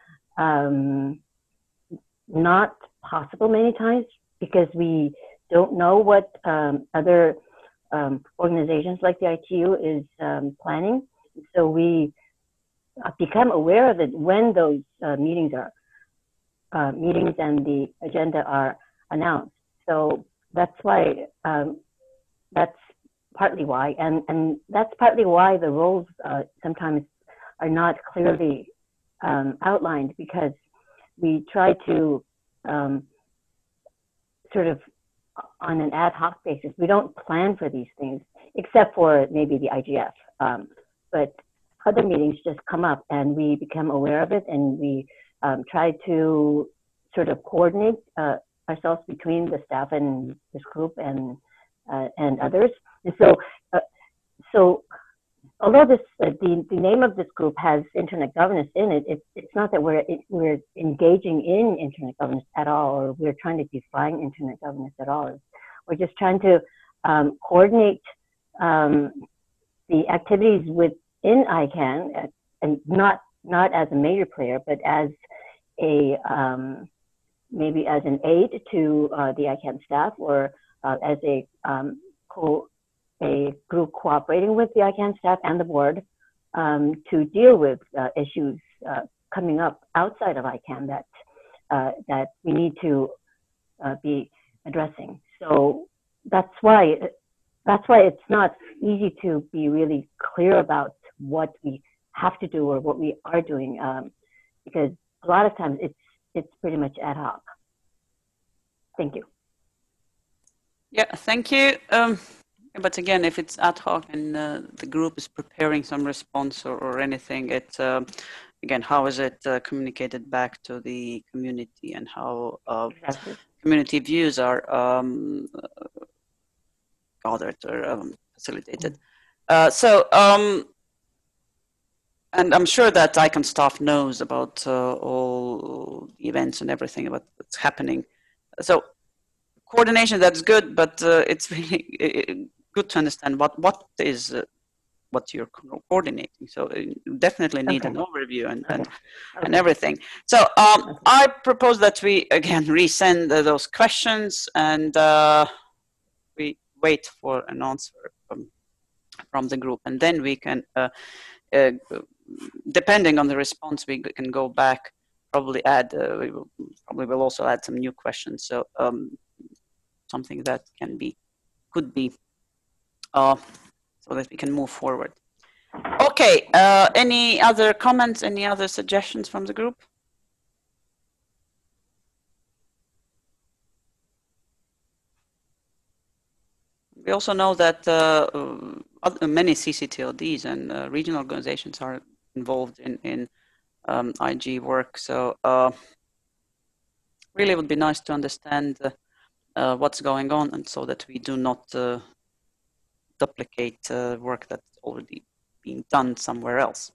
not possible many times because we don't know what other organizations like the ITU is planning. So we become aware of it when those meetings and the agenda are announced. So that's why, that's partly why, and that's partly why the roles sometimes are not clearly outlined, because we try to sort of on an ad hoc basis. We don't plan for these things, except for maybe the IGF. But other meetings just come up and we become aware of it, and we try to sort of coordinate ourselves between the staff and this group and others. And so although this the name of this group has internet governance in it, it's not that we're engaging in internet governance at all, or we're trying to define internet governance at all. We're just trying to coordinate the activities within ICANN, and not as a major player, but as a maybe as an aid to the ICANN staff, or as a group cooperating with the ICANN staff and the board to deal with issues coming up outside of ICANN that we need to be addressing. So that's why it's not easy to be really clear about what we have to do or what we are doing, because a lot of times it's pretty much ad hoc. Thank you. Yeah, thank you. But again, if it's ad hoc and the group is preparing some response or anything, it again, how is it communicated back to the community, and how Exactly. community views are gathered or facilitated? And I'm sure that ICANN staff knows about all the events and everything about what's happening. So coordination, that's good, but it's really good to understand what you're coordinating. So you definitely need an overview and everything. So I propose that we again resend those questions, and we wait for an answer from the group, and then we can, depending on the response, we can go back, probably add, we will also add some new questions. So something that could be so that we can move forward. Okay, any other comments, any other suggestions from the group? We also know that many CCTLDs and regional organizations are involved in IG work. So really it would be nice to understand what's going on, and so that we do not duplicate work that's already being done somewhere else.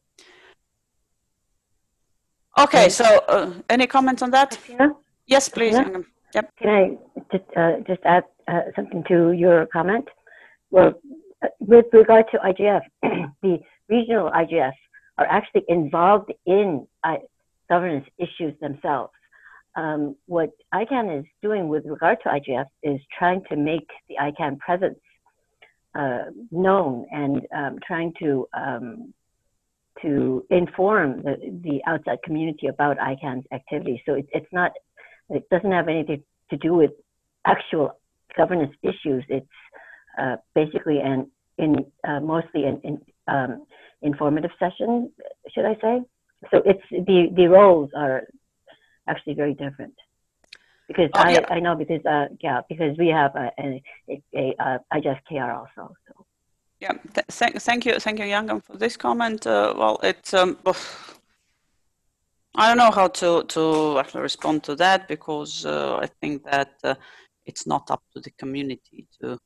Okay, so any comments on that? Katrina? Yes, please. Katrina? Yep. Can I just add something to your comment? Well, with regard to IGF, the regional IGF are actually involved in governance issues themselves. What ICANN is doing with regard to IGF is trying to make the ICANN presence known, and trying to inform the outside community about ICANN's activities. So it doesn't have anything to do with actual governance issues. It's basically mostly an informative session, should I say? So it's the roles are actually very different. because yeah. I know because because we have a IJust KR also. So. Yeah, thank you, Yangam, for this comment. Well, it's I don't know how to actually respond to that, because I think that it's not up to the community to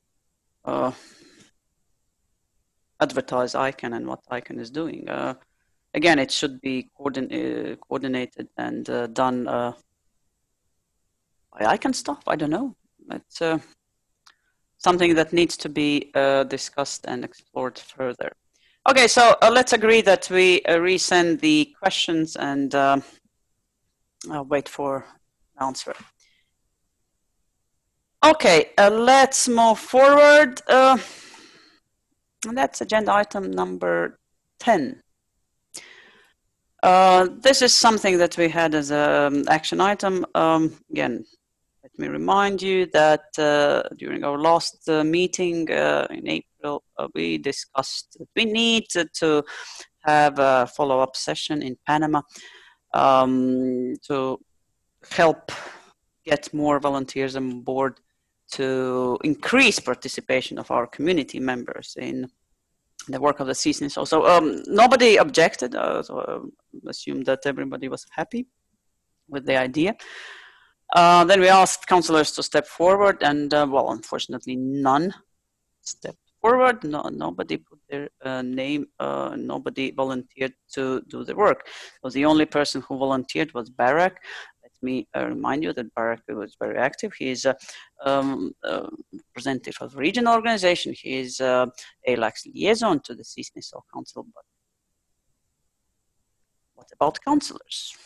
advertise ICANN and what ICANN is doing. Again, it should be coordinated and done by ICANN staff. I don't know. It's something that needs to be discussed and explored further. Okay, so let's agree that we resend the questions and wait for an answer. Okay, let's move forward. And that's agenda item number 10. This is something that we had as an action item. Again, let me remind you that during our last meeting in April, we discussed that we need to have a follow-up session in Panama to help get more volunteers on board to increase participation of our community members in the work of the CSNISO. So nobody objected, so I assume that everybody was happy with the idea. Then we asked councillors to step forward, and well, unfortunately, none stepped forward. Nobody put their name. Nobody volunteered to do the work. So the only person who volunteered was Barak. Let me remind you that Barak was very active. He is a representative of the regional organization. He is ALAC's liaison to the CSNISO Council. But what about councillors?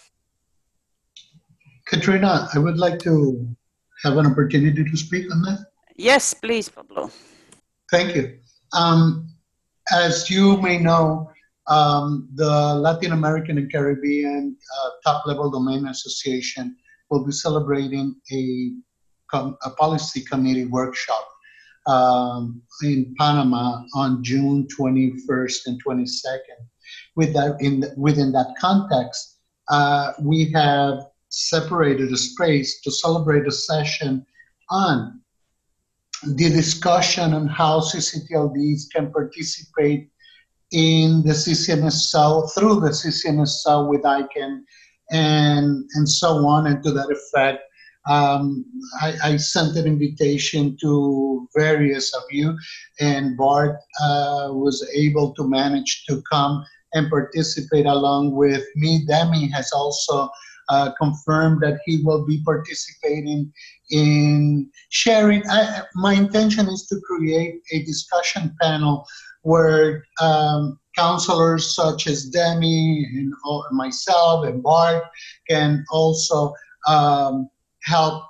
Katrina, I would like to have an opportunity to speak on that. Yes, please, Pablo. Thank you. As you may know, the Latin American and Caribbean Top-Level Domain Association will be celebrating a policy committee workshop in Panama on June 21st and 22nd. Within that context, we have separated a space to celebrate a session on the discussion on how CCTLDs can participate in the CCNSO, through the CCNSO with ICANN, and so on. And to that effect, I sent an invitation to various of you, and Bart was able to manage to come and participate along with me. Demi has also confirmed that he will be participating in sharing. My intention is to create a discussion panel where counselors such as Demi and myself and Bart can also help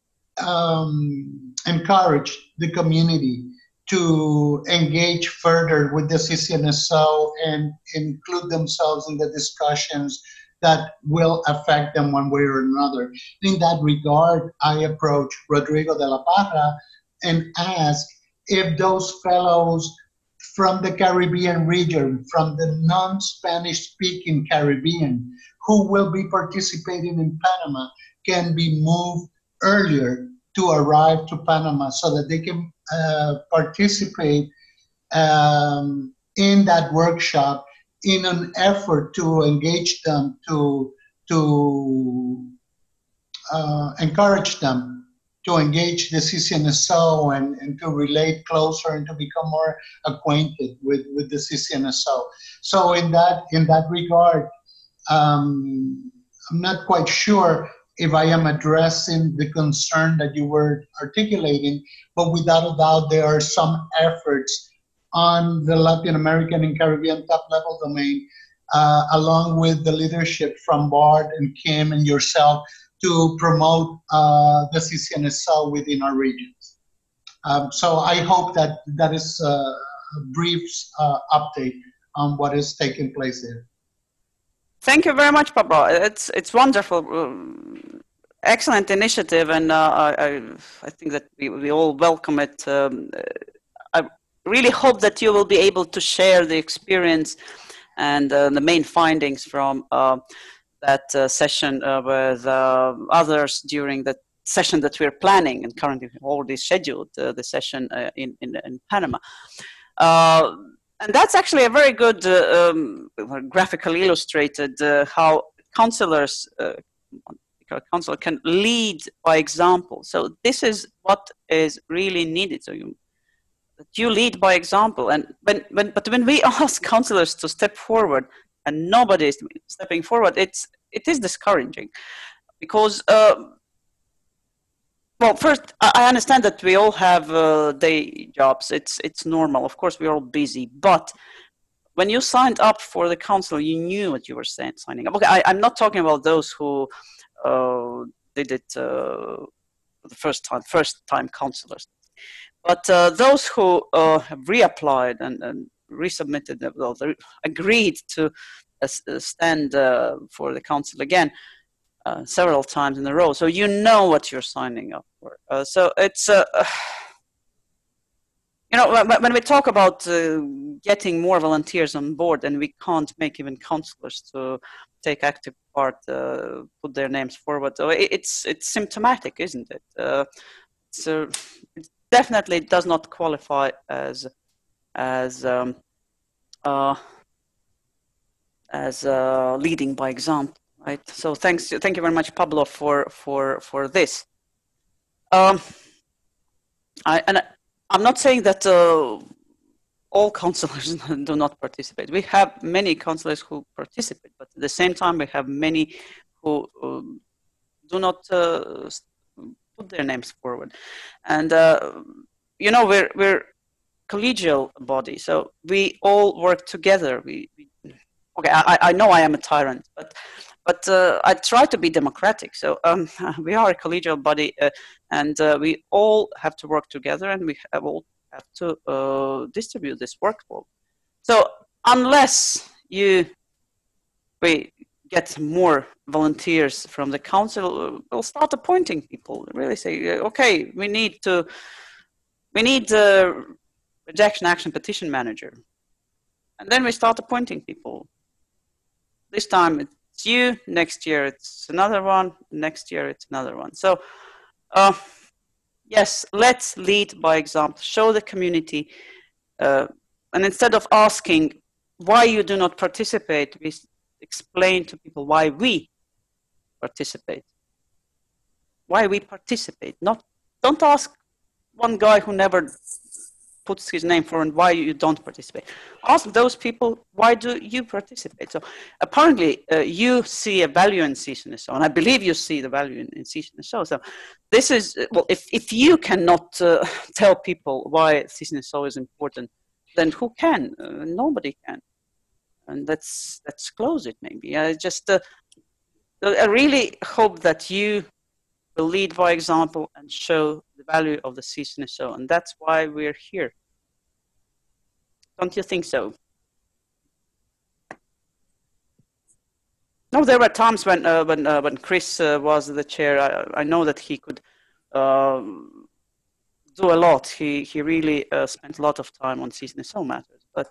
encourage the community to engage further with the CCNSO and include themselves in the discussions that will affect them one way or another. In that regard, I approached Rodrigo de la Parra and asked if those fellows from the Caribbean region, from the non-Spanish speaking Caribbean, who will be participating in Panama, can be moved earlier to arrive to Panama so that they can participate in that workshop in an effort to engage them, to encourage them to engage the CCNSO and to relate closer and to become more acquainted with the CCNSO. So in that regard, I'm not quite sure if I am addressing the concern that you were articulating, but without a doubt, there are some efforts on the Latin American and Caribbean top-level domain, along with the leadership from Bart and Kim and yourself, to promote the CCNSO within our regions. So I hope that is a brief update on what is taking place there. Thank you very much, Pablo. It's wonderful, excellent initiative, and I think that we all welcome it. I really hope that you will be able to share the experience and the main findings from that session with others during the session that we're planning, and currently already scheduled the session in Panama. And that's actually a very good graphically illustrated how counselors council can lead by example. So this is what is really needed. So you lead by example. And when we ask counselors to step forward and nobody is stepping forward, it is discouraging, because well, first, I understand that we all have day jobs. It's normal. Of course, we're all busy. But when you signed up for the council, you knew what you were signing up. Okay, I'm not talking about those who did it the first time counselors. But those who have reapplied and resubmitted, well, agreed to stand for the council again, several times in a row, so you know what you're signing up for. So it's you know, when we talk about getting more volunteers on board, and we can't make even counselors to take active part, put their names forward, so it's symptomatic, isn't it? It definitely does not qualify as leading by example. Right. So thank you very much, Pablo, for this. I'm not saying that all counselors do not participate. We have many counselors who participate, but at the same time, we have many who do not put their names forward. And you know, we're collegial body, so we all work together. Okay, I know I am a tyrant, but I try to be democratic. So we are a collegial body, and we all have to work together, and we all have to distribute this workload. So unless we get more volunteers from the council, we'll start appointing people. Really say, okay, we need a rejection action petition manager, and then we start appointing people. This time it's you, next year it's another one, next year it's another one. So yes, let's lead by example, show the community, and instead of asking why you do not participate, we explain to people why we participate. Why we participate. Don't ask one guy who never puts his name forward why you don't participate. Ask those people, why do you participate? So apparently you see a value in CSNSO, and I believe you see the value in CSNSO. So this is, well, if you cannot tell people why CSNSO is important, then who can? Nobody can. And let's close it maybe. I really hope that you will lead by example and show the value of the CSNSO, and that's why we're here. Don't you think so? No, there were times when Chris was the chair. I know that he could do a lot. He really spent a lot of time on CSNSO matters, but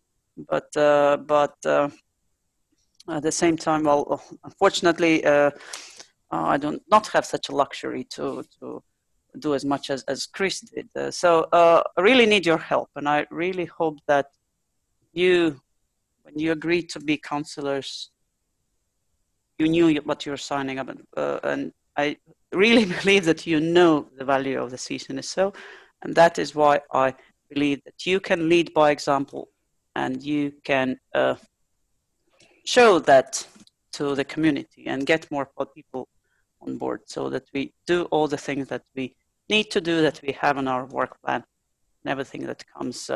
at the same time, well, unfortunately, I do not have such a luxury to do as much as Chris did. So I really need your help, and I really hope that when you agreed to be counselors, you knew what you were signing up, and I really believe that you know the value of the CSNSO, and that is why I believe that you can lead by example, and you can show that to the community and get more people on board, so that we do all the things that we need to do, that we have on our work plan, and everything that comes,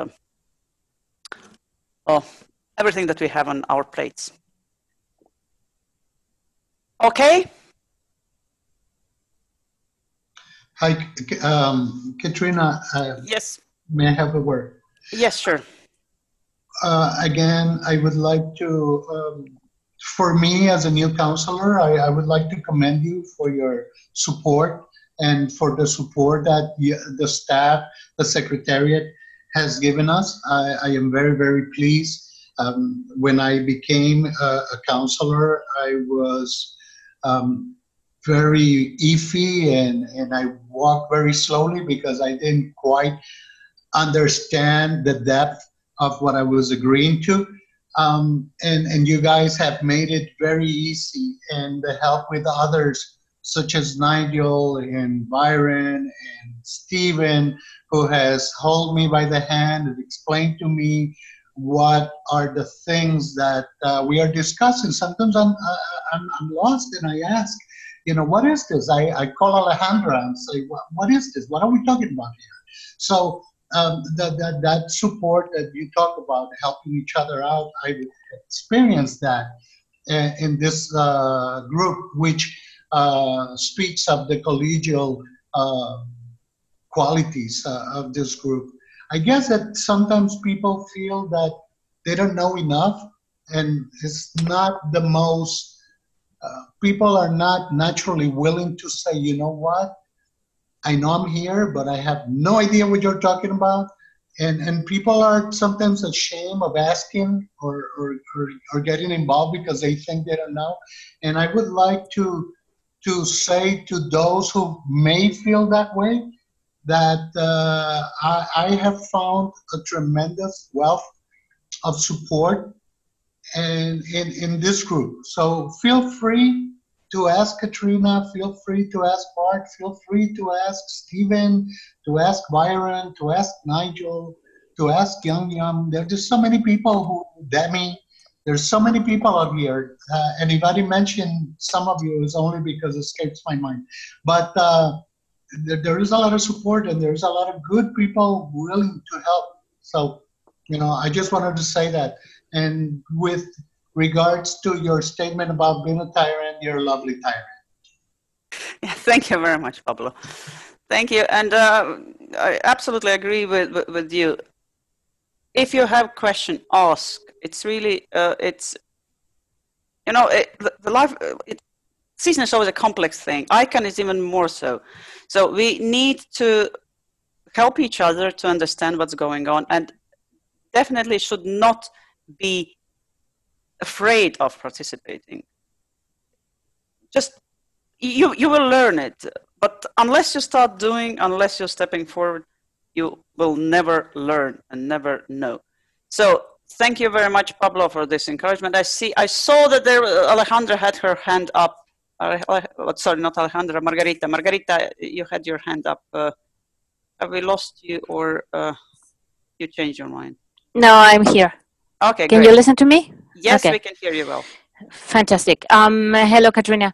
everything that we have on our plates. Okay. Hi, Katrina. Yes. May I have a word? Yes, sure. Again, I would like to, for me as a new counselor, I would like to commend you for your support and for the support that the staff, the secretariat has given us. I am very, very pleased. When I became a counselor, I was very iffy, and I walked very slowly because I didn't quite understand the depth of what I was agreeing to. And you guys have made it very easy, and the help with others such as Nigel and Byron and Stephen, who has held me by the hand and explained to me what are the things that we are discussing. Sometimes I'm lost, and I ask, what is this? I call Alejandra and say, what is this? What are we talking about here? So that support that you talk about, helping each other out, I've experienced that in this group, which speaks of the collegial qualities of this group. I guess that sometimes people feel that they don't know enough, and it's not the most, people are not naturally willing to say, you know what, I know I'm here, but I have no idea what you're talking about. And people are sometimes ashamed of asking or getting involved because they think they don't know. And I would like to say to those who may feel that way, that I have found a tremendous wealth of support and in this group. So feel free to ask Katrina, feel free to ask Bart, feel free to ask Stephen, to ask Byron, to ask Nigel, to ask Young. There's just so many people who, Demi, there's so many people out here. And if I didn't mention some of you, it's only because it escapes my mind. But there is a lot of support, and there's a lot of good people willing to help. So, I just wanted to say that. And with regards to your statement about being a tyrant, you're a lovely tyrant. Yeah, thank you very much, Pablo. Thank you. And I absolutely agree with you. If you have a question, ask. It's really, the life, CCN is always a complex thing. ICANN is even more so. So we need to help each other to understand what's going on, and definitely should not be afraid of participating. Just, you will learn it, but unless you start doing, unless you're stepping forward, you will never learn and never know. So thank you very much, Pablo, for this encouragement. I saw that Alejandra had her hand up. Sorry, not Alejandra, Margarita. Margarita, you had your hand up. Have we lost you, or you changed your mind? No, I'm here. Okay, Can great. you listen to me? Yes, okay. We can hear you well. Fantastic. Hello, Katrina.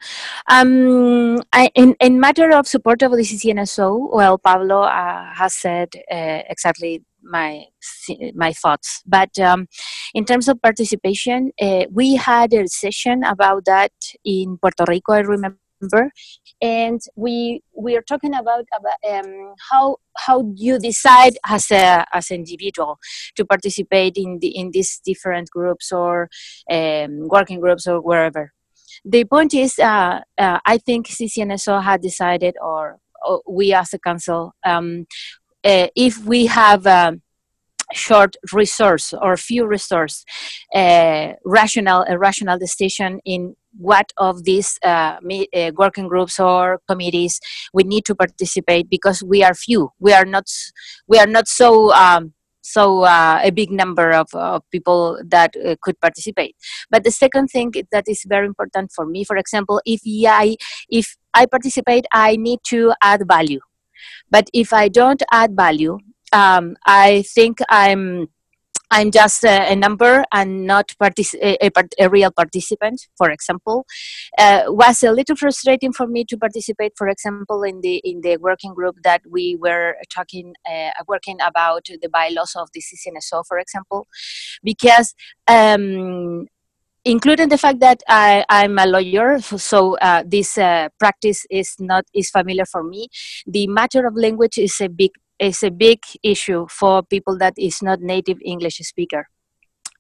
In matter of support of the CCNSO, well, Pablo has said exactly my thoughts. But in terms of participation, we had a session about that in Puerto Rico, I remember. And we are talking about how you decide as an individual to participate in these different groups or working groups or wherever. The point is, I think CCNSO had decided, or we as a council, if we have short resource or few resource, a rational decision in what of these working groups or committees we need to participate, because we are few. We are not so a big number of people that could participate. But the second thing that is very important for me, for example, if I participate, I need to add value. But if I don't add value, I think I'm just a number and not a real participant, for example. Was a little frustrating for me to participate, for example, in the working group that we were working about the bylaws of the CCNSO, for example, because including the fact that I'm a lawyer, so this practice is familiar for me. The matter of language is a big issue for people that is not native English speaker.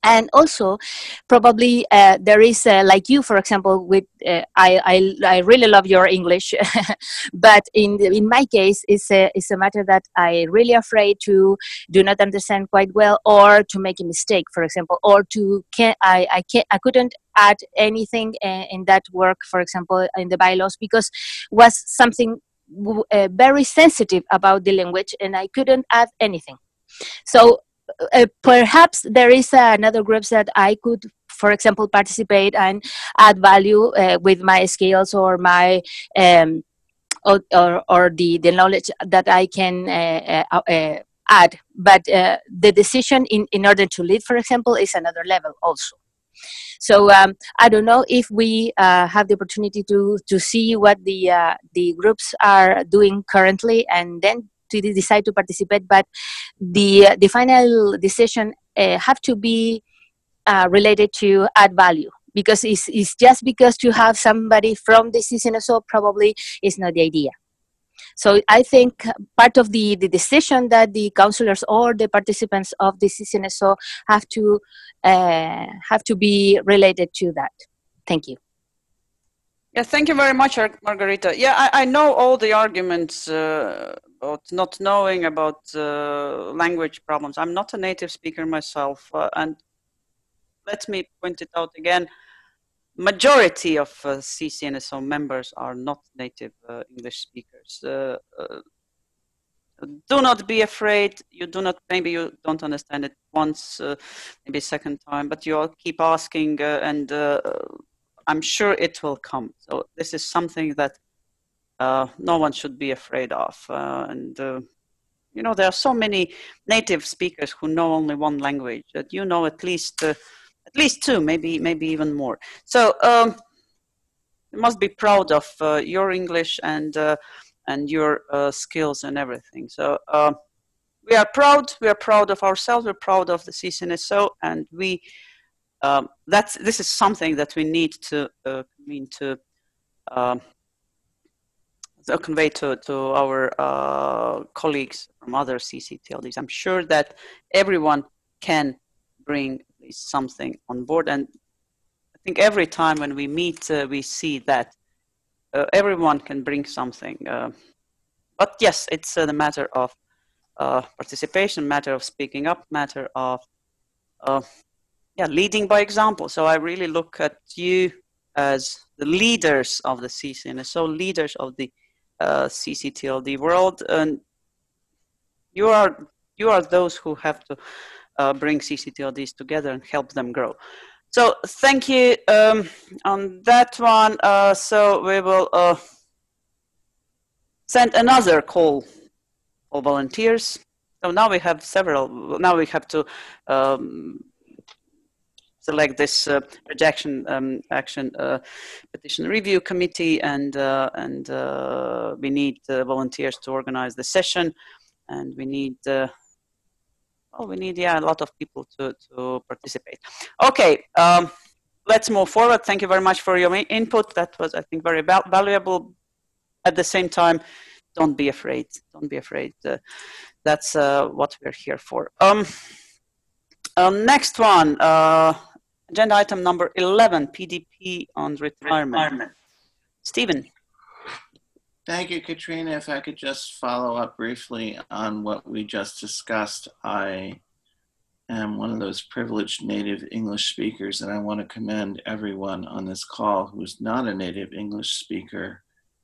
And also, probably there is, like you, for example, with I really love your English, but in my case, it's a matter that I really afraid to do not understand quite well, or to make a mistake, for example, or I couldn't add anything in that work, for example, in the bylaws, because was something very sensitive about the language, and I couldn't add anything. So perhaps there is another groups that I could, for example, participate and add value with my skills or my or the knowledge that I can add. But the decision in order to lead, for example, is another level also. So I don't know if we have the opportunity to see what the groups are doing currently, and then to decide to participate. But the final decision have to be related to add value, because it's just because to have somebody from the CCNSO probably is not the idea. So I think part of the decision that the counselors or the participants of the CCNSO have to be related to that. Thank you. Yeah, thank you very much, Margarita. Yeah, I know all the arguments about not knowing about language problems. I'm not a native speaker myself, and let me point it out again. Majority of CCNSO members are not native English speakers. Do not be afraid. Maybe you don't understand it once, maybe second time, but you all keep asking, and I'm sure it will come. So this is something that no one should be afraid of. You know, there are so many native speakers who know only one language, that you know at least two, maybe even more. So you must be proud of your English and your skills and everything. So we are proud. We are proud of ourselves. We're proud of the CCNSO, and we. This is something that we need to convey to our colleagues from other CCTLDs. I'm sure that everyone can bring something on board, and I think every time when we meet, we see that everyone can bring something. But yes, it's a matter of participation, matter of speaking up, matter of leading by example. So I really look at you as the leaders of the CCNSO, leaders of the CCTLD world, and you are those who have to bring CCTLDs together and help them grow. So thank you on that one. So we will send another call for volunteers. So now we have several. Now we have to select this rejection action petition review committee, and we need volunteers to organize the session, and we need a lot of people to participate. Okay, let's move forward. Thank you very much for your input. That was, I think, very valuable. At the same time, don't be afraid. Don't be afraid. That's what we're here for. Next one. Agenda item number 11, PDP on retirement. Stephen. Thank you, Katrina. If I could just follow up briefly on what we just discussed. I am one of those privileged native English speakers, and I want to commend everyone on this call who's not a native English speaker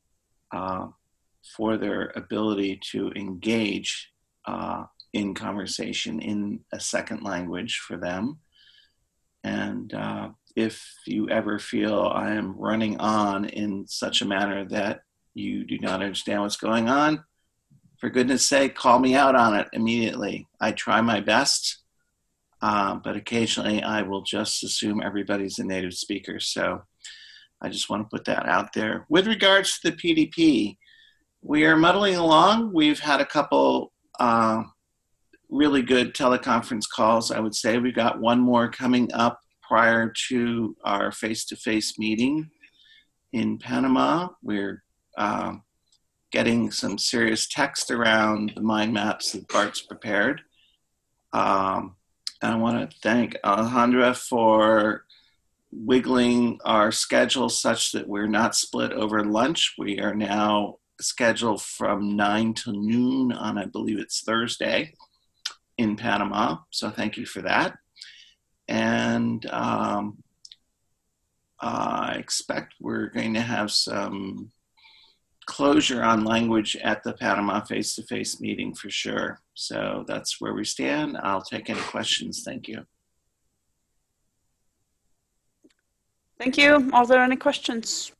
for their ability to engage in conversation in a second language for them. And if you ever feel I am running on in such a manner that you do not understand what's going on, for goodness sake, call me out on it immediately. I try my best, but occasionally I will just assume everybody's a native speaker. So I just want to put that out there. With regards to the PDP, we are muddling along. We've had a couple really good teleconference calls, I would say. We've got one more coming up prior to our face-to-face meeting in Panama. We're getting some serious text around the mind maps that Bart's prepared. I want to thank Alejandra for wiggling our schedule such that we're not split over lunch. We are now scheduled from 9 to noon on, I believe it's Thursday in Panama. So thank you for that. And I expect we're going to have some closure on language at the Panama face-to-face meeting for sure. So that's where we stand. I'll take any questions. Thank you. Thank you. Are there any questions?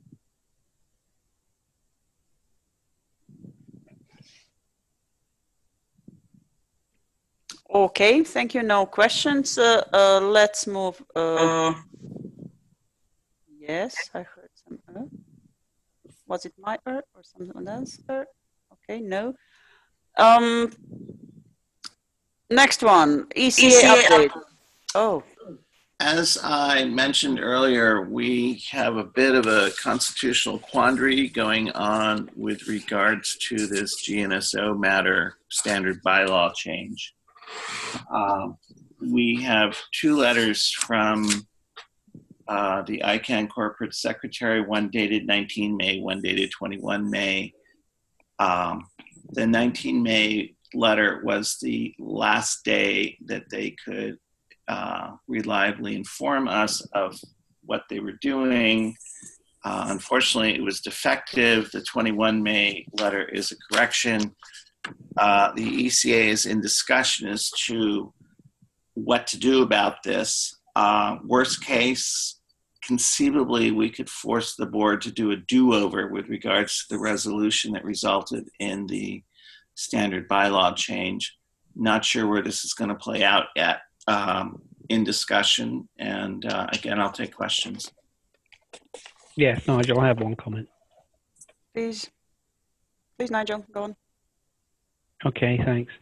Okay, thank you. No questions. Let's move. Yes, I heard some. Was it my or someone else? Okay, no. Next one, ECA update. Oh. As I mentioned earlier, we have a bit of a constitutional quandary going on with regards to this GNSO matter standard bylaw change. We have 2 letters from the ICANN corporate secretary, one dated 19 May, one dated 21 May. The 19 May letter was the last day that they could reliably inform us of what they were doing. Unfortunately, it was defective. The 21 May letter is a correction. The ECA is in discussion as to what to do about this. Worst case, conceivably, we could force the board to do a do-over with regards to the resolution that resulted in the standard bylaw change. Not sure where this is going to play out yet. In discussion, and again, I'll take questions. Yes, Nigel, I have one comment. Please, Nigel, go on. Okay, thanks.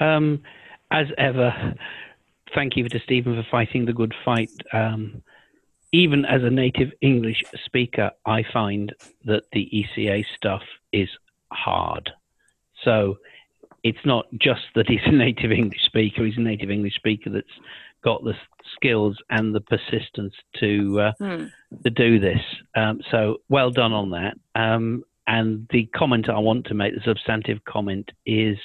As ever, thank you to Stephen for fighting the good fight. Even as a native English speaker, I find that the ECA stuff is hard. So it's not just that he's a native English speaker, he's a native English speaker that's got the skills and the persistence to do this. So well done on that. And the comment I want to make, the substantive comment, is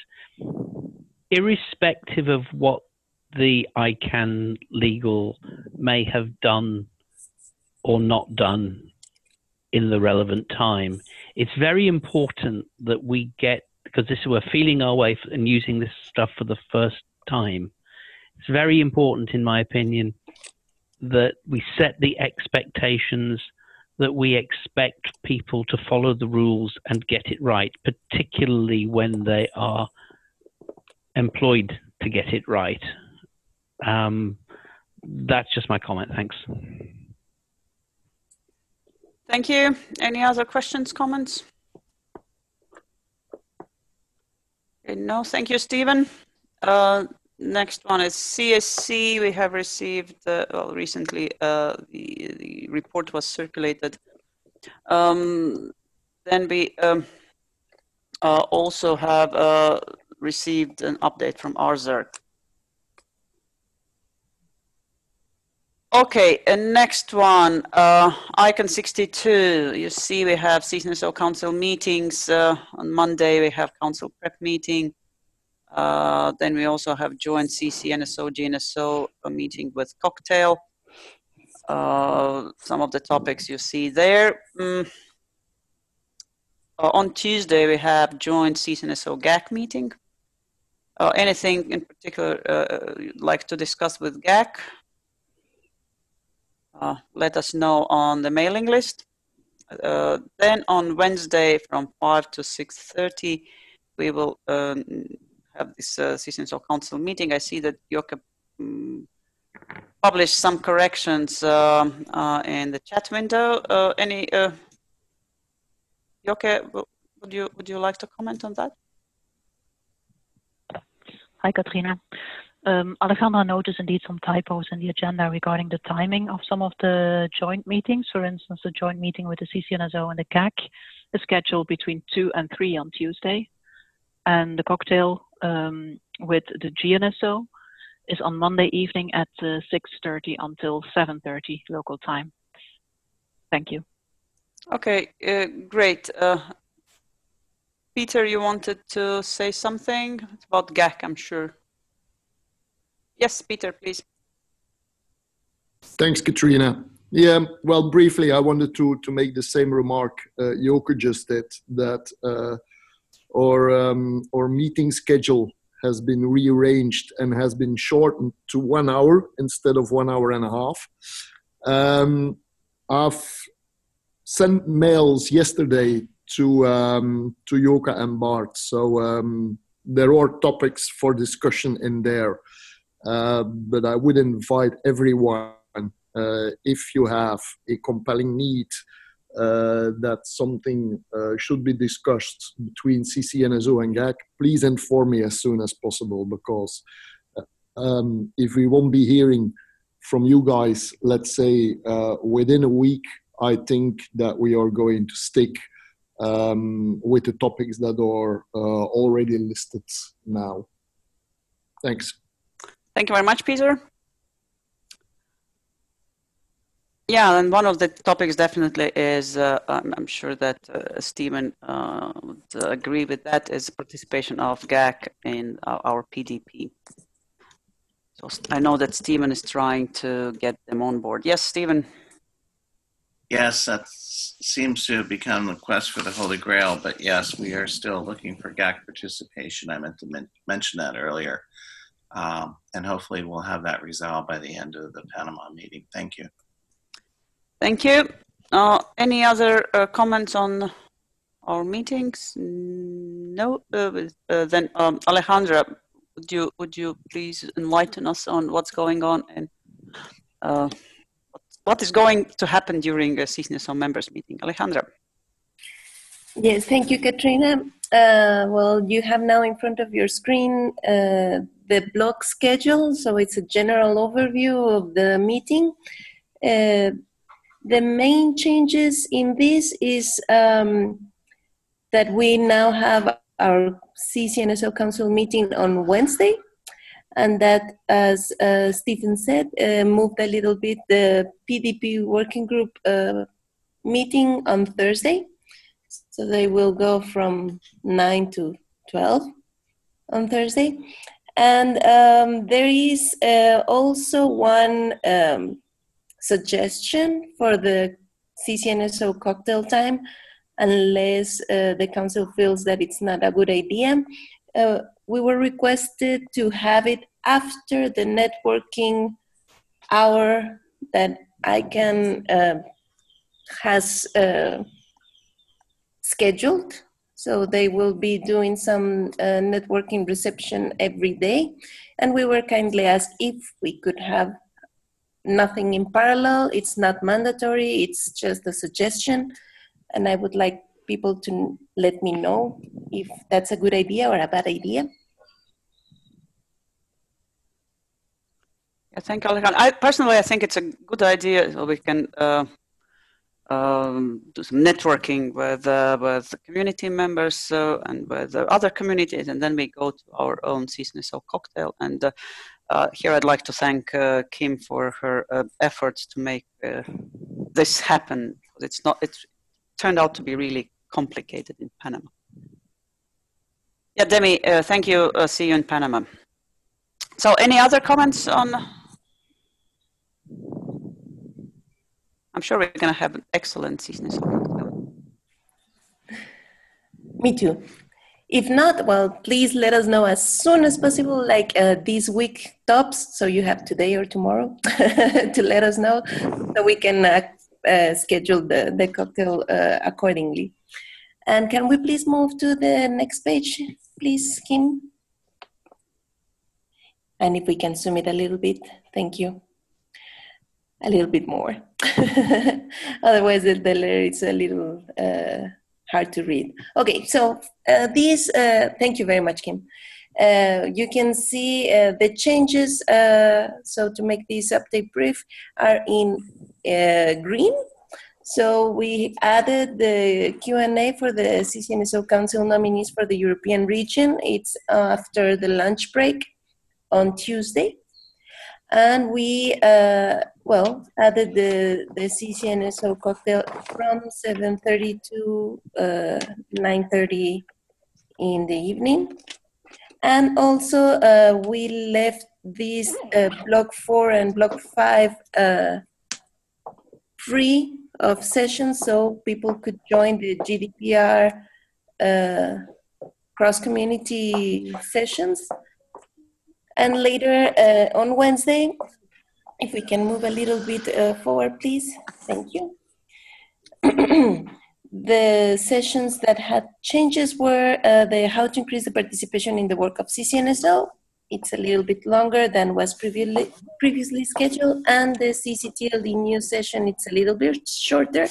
irrespective of what the ICANN legal may have done or not done in the relevant time, it's very important that we get, because we're feeling our way and using this stuff for the first time. It's very important, in my opinion, that we set the expectations that we expect people to follow the rules and get it right, particularly when they are employed to get it right. That's just my comment. Thanks. Thank you. Any other questions, comments? Okay, no, thank you, Stephen. Next one is CSC. We have received, well, recently the report was circulated. Then we also have received an update from RZERC. Okay, and next one, ICANN 62. You see we have CCNSO Council meetings. On Monday we have Council prep meeting. Then we also have joint CCNSO, GNSO meeting with Cocktail. Some of the topics you see there. On Tuesday, we have joint CCNSO GAC meeting. Anything in particular you'd like to discuss with GAC? Let us know on the mailing list. Then on Wednesday from 5 to 6:30, we will have this CCNSO Council meeting. I see that Joke published some corrections in the chat window. Any Joke, would you like to comment on that? Hi, Katrina. Alejandra noticed indeed some typos in the agenda regarding the timing of some of the joint meetings. For instance, the joint meeting with the CCNSO and the GAC is scheduled between 2 and 3 on Tuesday, and the Cocktail with the GNSO is on Monday evening at 6:30 until 7:30 local time. Thank you. Okay, great. Peter, you wanted to say something about GAC, I'm sure. Yes, Peter, please. Thanks, Katrina. Yeah, well, briefly, I wanted to make the same remark Joke just did, that our meeting schedule has been rearranged and has been shortened to 1 hour instead of 1 hour and a half. I've sent mails yesterday to Joka and Bart, so there are topics for discussion in there. But I would invite everyone, if you have a compelling need that something should be discussed between CCNSO and GAC, please inform me as soon as possible, because if we won't be hearing from you guys, let's say within a week, I think that we are going to stick with the topics that are already listed now. Thanks. Thank you very much, Peter. Yeah, and one of the topics definitely is, I'm sure that Stephen would agree with that, is participation of GAC in our PDP. So I know that Stephen is trying to get them on board. Yes, Stephen. Yes, that seems to have become the quest for the Holy Grail, but yes, we are still looking for GAC participation. I meant to mention that earlier. And hopefully we'll have that resolved by the end of the Panama meeting. Thank you. Thank you. Any other comments on our meetings? No. Then Alejandra, would you please enlighten us on what's going on and what is going to happen during a CCNSO members meeting? Alejandra. Yes, thank you, Katrina. Well, you have now in front of your screen the block schedule, so it's a general overview of the meeting. The main changes in this is that we now have our CCNSO Council meeting on Wednesday, and that, as Stephen said, moved a little bit the PDP working group meeting on Thursday. So they will go from 9 to 12 on Thursday. And there is also one suggestion for the CCNSO cocktail time, unless the council feels that it's not a good idea. We were requested to have it after the networking hour that ICANN has scheduled. So they will be doing some networking reception every day. And we were kindly asked if we could have nothing in parallel. It's not mandatory, it's just a suggestion. And I would like people to let me know if that's a good idea or a bad idea. Yeah, thank you, Alejandra. Personally, I think it's a good idea, so we can do some networking with the community members and with the other communities, and then we go to our own CCNSO cocktail. And here I'd like to thank Kim for her efforts to make this happen. It's turned out to be really complicated in Panama. Yeah, Demi, thank you. See you in Panama. So any other comments on? I'm sure we're going to have an excellent season. Me too. If not, well, please let us know as soon as possible, like this week tops, so you have today or tomorrow to let us know, so we can schedule the cocktail accordingly. And can we please move to the next page, please, Kim? And if we can zoom it a little bit, thank you. A little bit more. Otherwise, the letter is a little hard to read. Okay, so thank you very much, Kim. You can see the changes, so to make this update brief, are in green. So we added the Q&A for the CCNSO Council nominees for the European region. It's after the lunch break on Tuesday. And we, added the CCNSO cocktail from 7:30 to 9:30 in the evening. And also we left this block 4 and block 5 free of sessions, so people could join the GDPR cross-community sessions. And later on Wednesday, if we can move a little bit forward, please. Thank you. The sessions that had changes were the how to increase the participation in the work of CCNSO. It's a little bit longer than was previously scheduled, and the CCTLD news session, it's a little bit shorter.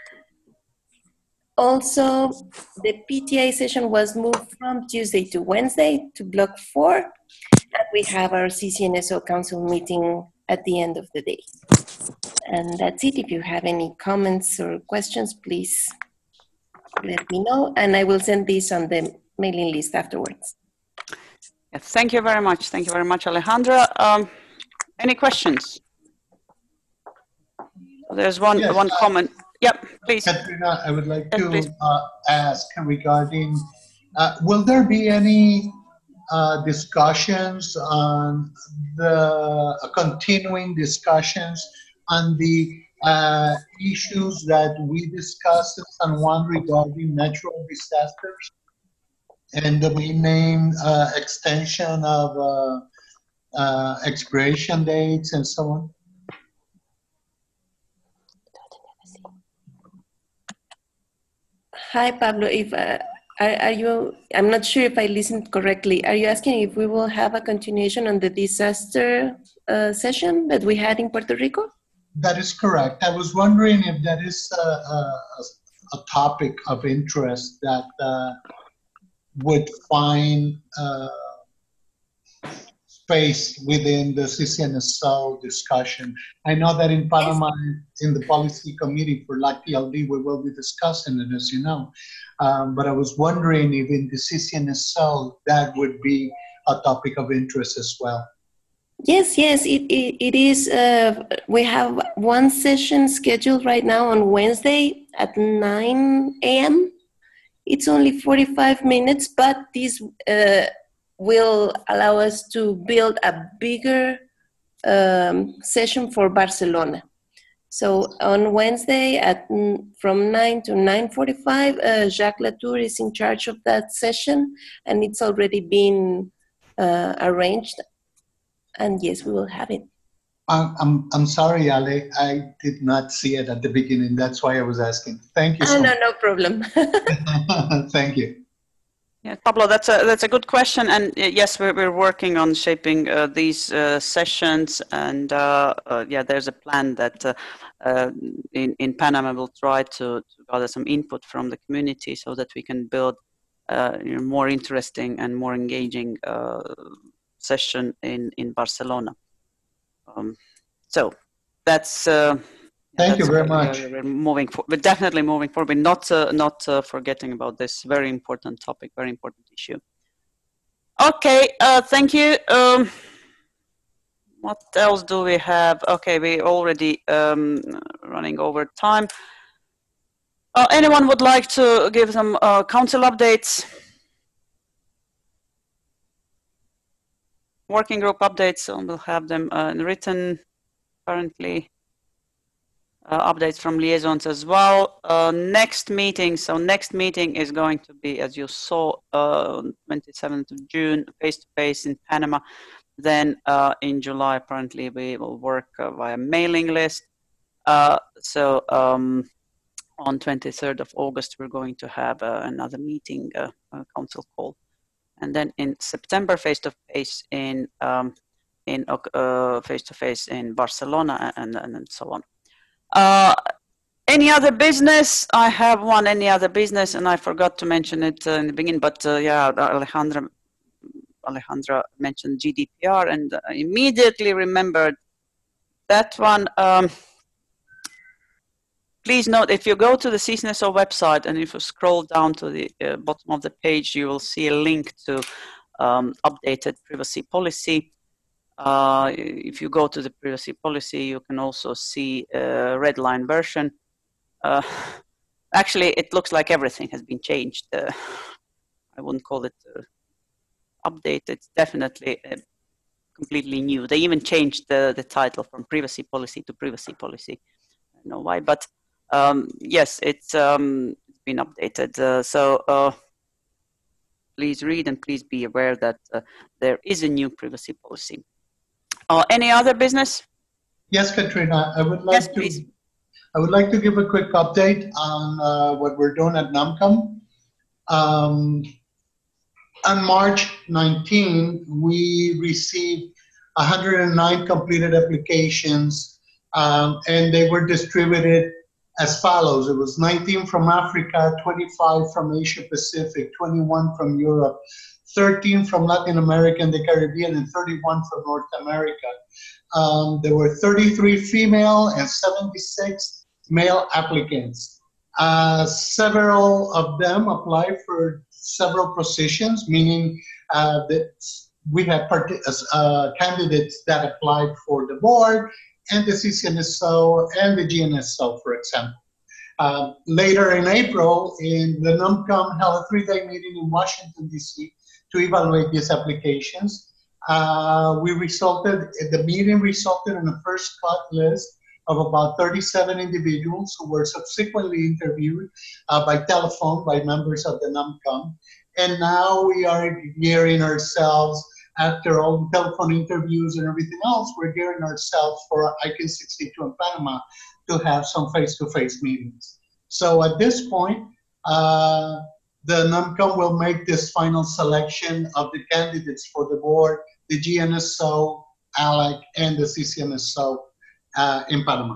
Also, the PTA session was moved from Tuesday to Wednesday to block 4, and we have our CCNSO council meeting at the end of the day. And that's it. If you have any comments or questions, please let me know, and I will send this on the mailing list afterwards. Yes, thank you very much. Thank you very much, Alejandra. Any questions? There's one comment. Yep, please. Katrina, I would like to ask regarding, will there be any discussions on the continuing discussions on the issues that we discussed in San Juan regarding natural disasters and the rename extension of expiration dates and so on? Hi, Pablo. If are you? I'm not sure if I listened correctly. Are you asking if we will have a continuation on the disaster session that we had in Puerto Rico? That is correct. I was wondering if that is a topic of interest that would find space within the CCNSO discussion. I know that in Panama, in the policy committee for LACTLD, we will be discussing it, as you know. But I was wondering if in the CCNSO that would be a topic of interest as well. Yes, it is. We have one session scheduled right now on Wednesday at 9 a.m. It's only 45 minutes, but this will allow us to build a bigger session for Barcelona. So on Wednesday from 9 to 9:45, Jacques Latour is in charge of that session, and it's already been arranged. And yes, we will have it. I'm sorry, Ale. I did not see it at the beginning. That's why I was asking. Thank you so much. No problem. Thank you. Yeah, Pablo, that's a good question, and yes, we're working on shaping these sessions, and yeah, there's a plan that in Panama we'll try to gather some input from the community so that we can build more interesting and more engaging session in Barcelona. So that's. Thank you very much. We're definitely moving forward. Not forgetting about this very important topic, very important issue. Okay, thank you. What else do we have? Okay, we already running over time. Anyone would like to give some council updates? Working group updates, and we'll have them in written currently. Updates from liaisons as well. Next meeting is going to be, as you saw, 27th of June, face-to-face in Panama. Then in July, apparently, we will work via mailing list. So on 23rd of August, we're going to have another meeting, council call. And then in September, face-to-face in face-to-face in Barcelona, and so on. Any other business? I have one, any other business, and I forgot to mention it in the beginning, but yeah, Alejandra mentioned GDPR, and I immediately remembered that one. Please note, if you go to the CCNSO website and if you scroll down to the bottom of the page, you will see a link to updated privacy policy. If you go to the privacy policy, you can also see a red line version. Actually, it looks like everything has been changed. I wouldn't call it updated. It's definitely completely new. They even changed the title from privacy policy to privacy policy. I don't know why, but yes, it's been updated. So please read and please be aware that there is a new privacy policy. Any other business? Yes, Katrina, I would like to give a quick update on what we're doing at NUMCOM. On March 19, we received 109 completed applications, and they were distributed as follows. It was 19 from Africa, 25 from Asia Pacific, 21 from Europe, 13 from Latin America and the Caribbean, and 31 from North America. There were 33 female and 76 male applicants. Several of them applied for several positions, meaning that we had candidates that applied for the board and the CCNSO and the GNSO, for example. Later in April, the NUMCOM held a 3-day meeting in Washington, D.C. to evaluate these applications. The meeting resulted in a first cut list of about 37 individuals who were subsequently interviewed by telephone by members of the NUMCOM. And now we are gearing ourselves, after all the telephone interviews and everything else, we're gearing ourselves for ICANN 62 in Panama to have some face-to-face meetings. So at this point, the NUMCOM will make this final selection of the candidates for the board, the GNSO, ALEC, and the CCNSO in Panama.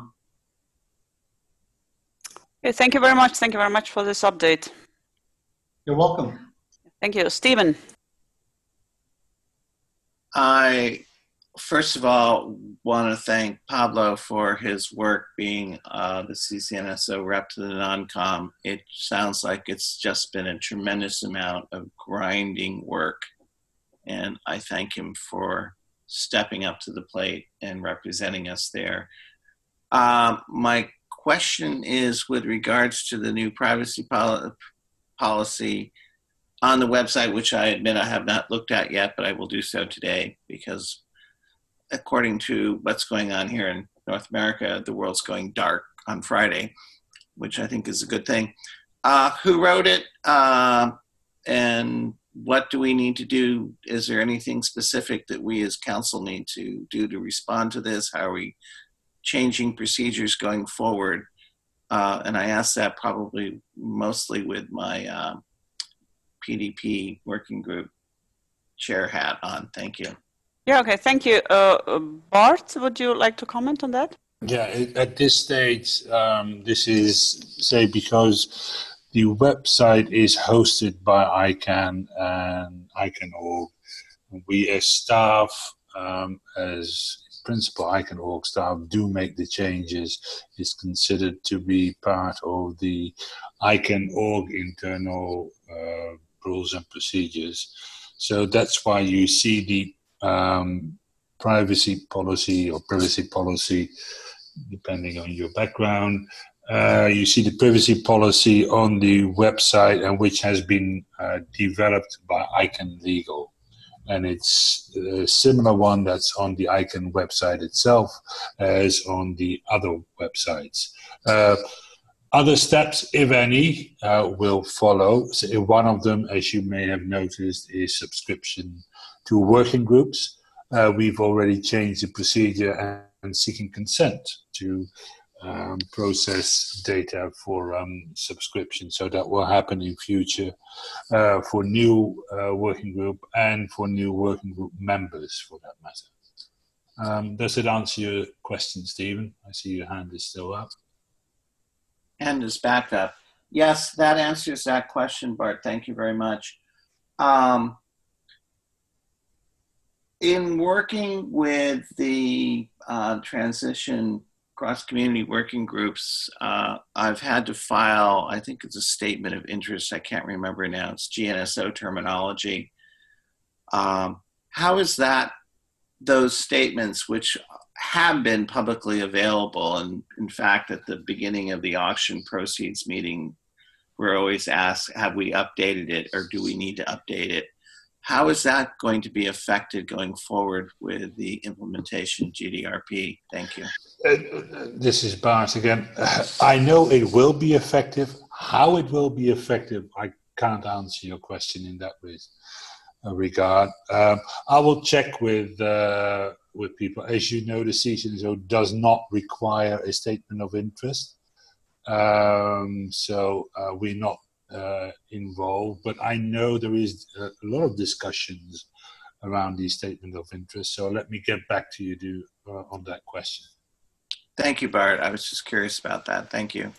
Okay, thank you very much. Thank you very much for this update. You're welcome. Thank you. Stephen. I, first of all, want to thank Pablo for his work being the CCNSO rep to the NONCOM. It sounds like it's just been a tremendous amount of grinding work, and I thank him for stepping up to the plate and representing us there. My question is with regards to the new privacy policy on the website, which I admit I have not looked at yet, but I will do so today because according to what's going on here in North America, the world's going dark on Friday, which I think is a good thing. Who wrote it and what do we need to do? Is there anything specific that we as council need to do to respond to this? How are we changing procedures going forward? And I ask that probably mostly with my PDP working group chair hat on. Thank you. Yeah, okay, thank you. Bart, would you like to comment on that? Yeah, at this stage, this is, say, because the website is hosted by ICANN and ICANN.org. We as staff, as principal ICANN.org staff, do make the changes. It's considered to be part of the ICANN.org internal rules and procedures. So that's why you see the privacy policy or privacy policy, depending on your background. You see the privacy policy on the website, and which has been developed by ICANN Legal. And it's a similar one that's on the ICANN website itself as on the other websites. Other steps, if any, will follow. So one of them, as you may have noticed, is subscription to working groups. We've already changed the procedure and seeking consent to process data for subscription. So that will happen in future for new working group and for new working group members, for that matter. Does it answer your question, Stephen? I see your hand is still up. Hand is back up. Yes, that answers that question, Bart. Thank you very much. In working with the transition cross-community working groups, I've had to file, I think it's a statement of interest, I can't remember now, it's GNSO terminology. How is that those statements, which have been publicly available, and in fact, at the beginning of the auction proceeds meeting, we're always asked, have we updated it or do we need to update it? How is that going to be affected going forward with the implementation of GDRP? Thank you. This is Bart again. I know it will be effective. How it will be effective, I can't answer your question in that regard. I will check with people. As you know, the CCNSO does not require a statement of interest. So we're not involved, but I know there is a lot of discussions around the statement of interest. So let me get back to you on that question. Thank you, Bart. I was just curious about that. Thank you.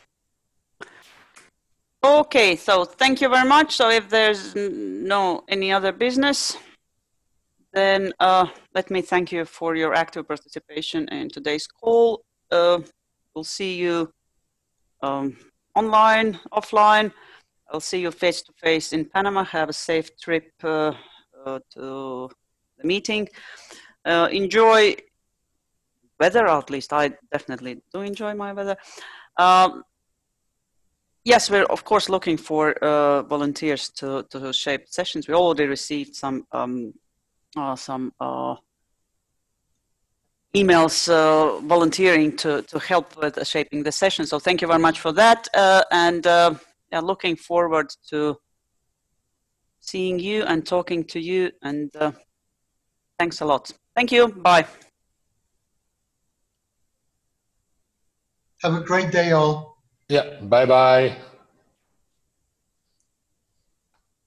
Okay, so thank you very much. So if there's any other business, then let me thank you for your active participation in today's call. We'll see you online, offline. I'll see you face-to-face in Panama. Have a safe trip to the meeting. Enjoy weather, or at least I definitely do enjoy my weather. Yes, we're of course looking for volunteers to shape sessions. We already received some emails volunteering to help with shaping the session. So thank you very much for that. Yeah, looking forward to seeing you and talking to you. And thanks a lot. Thank you. Bye. Have a great day, all. Yeah. Bye-bye.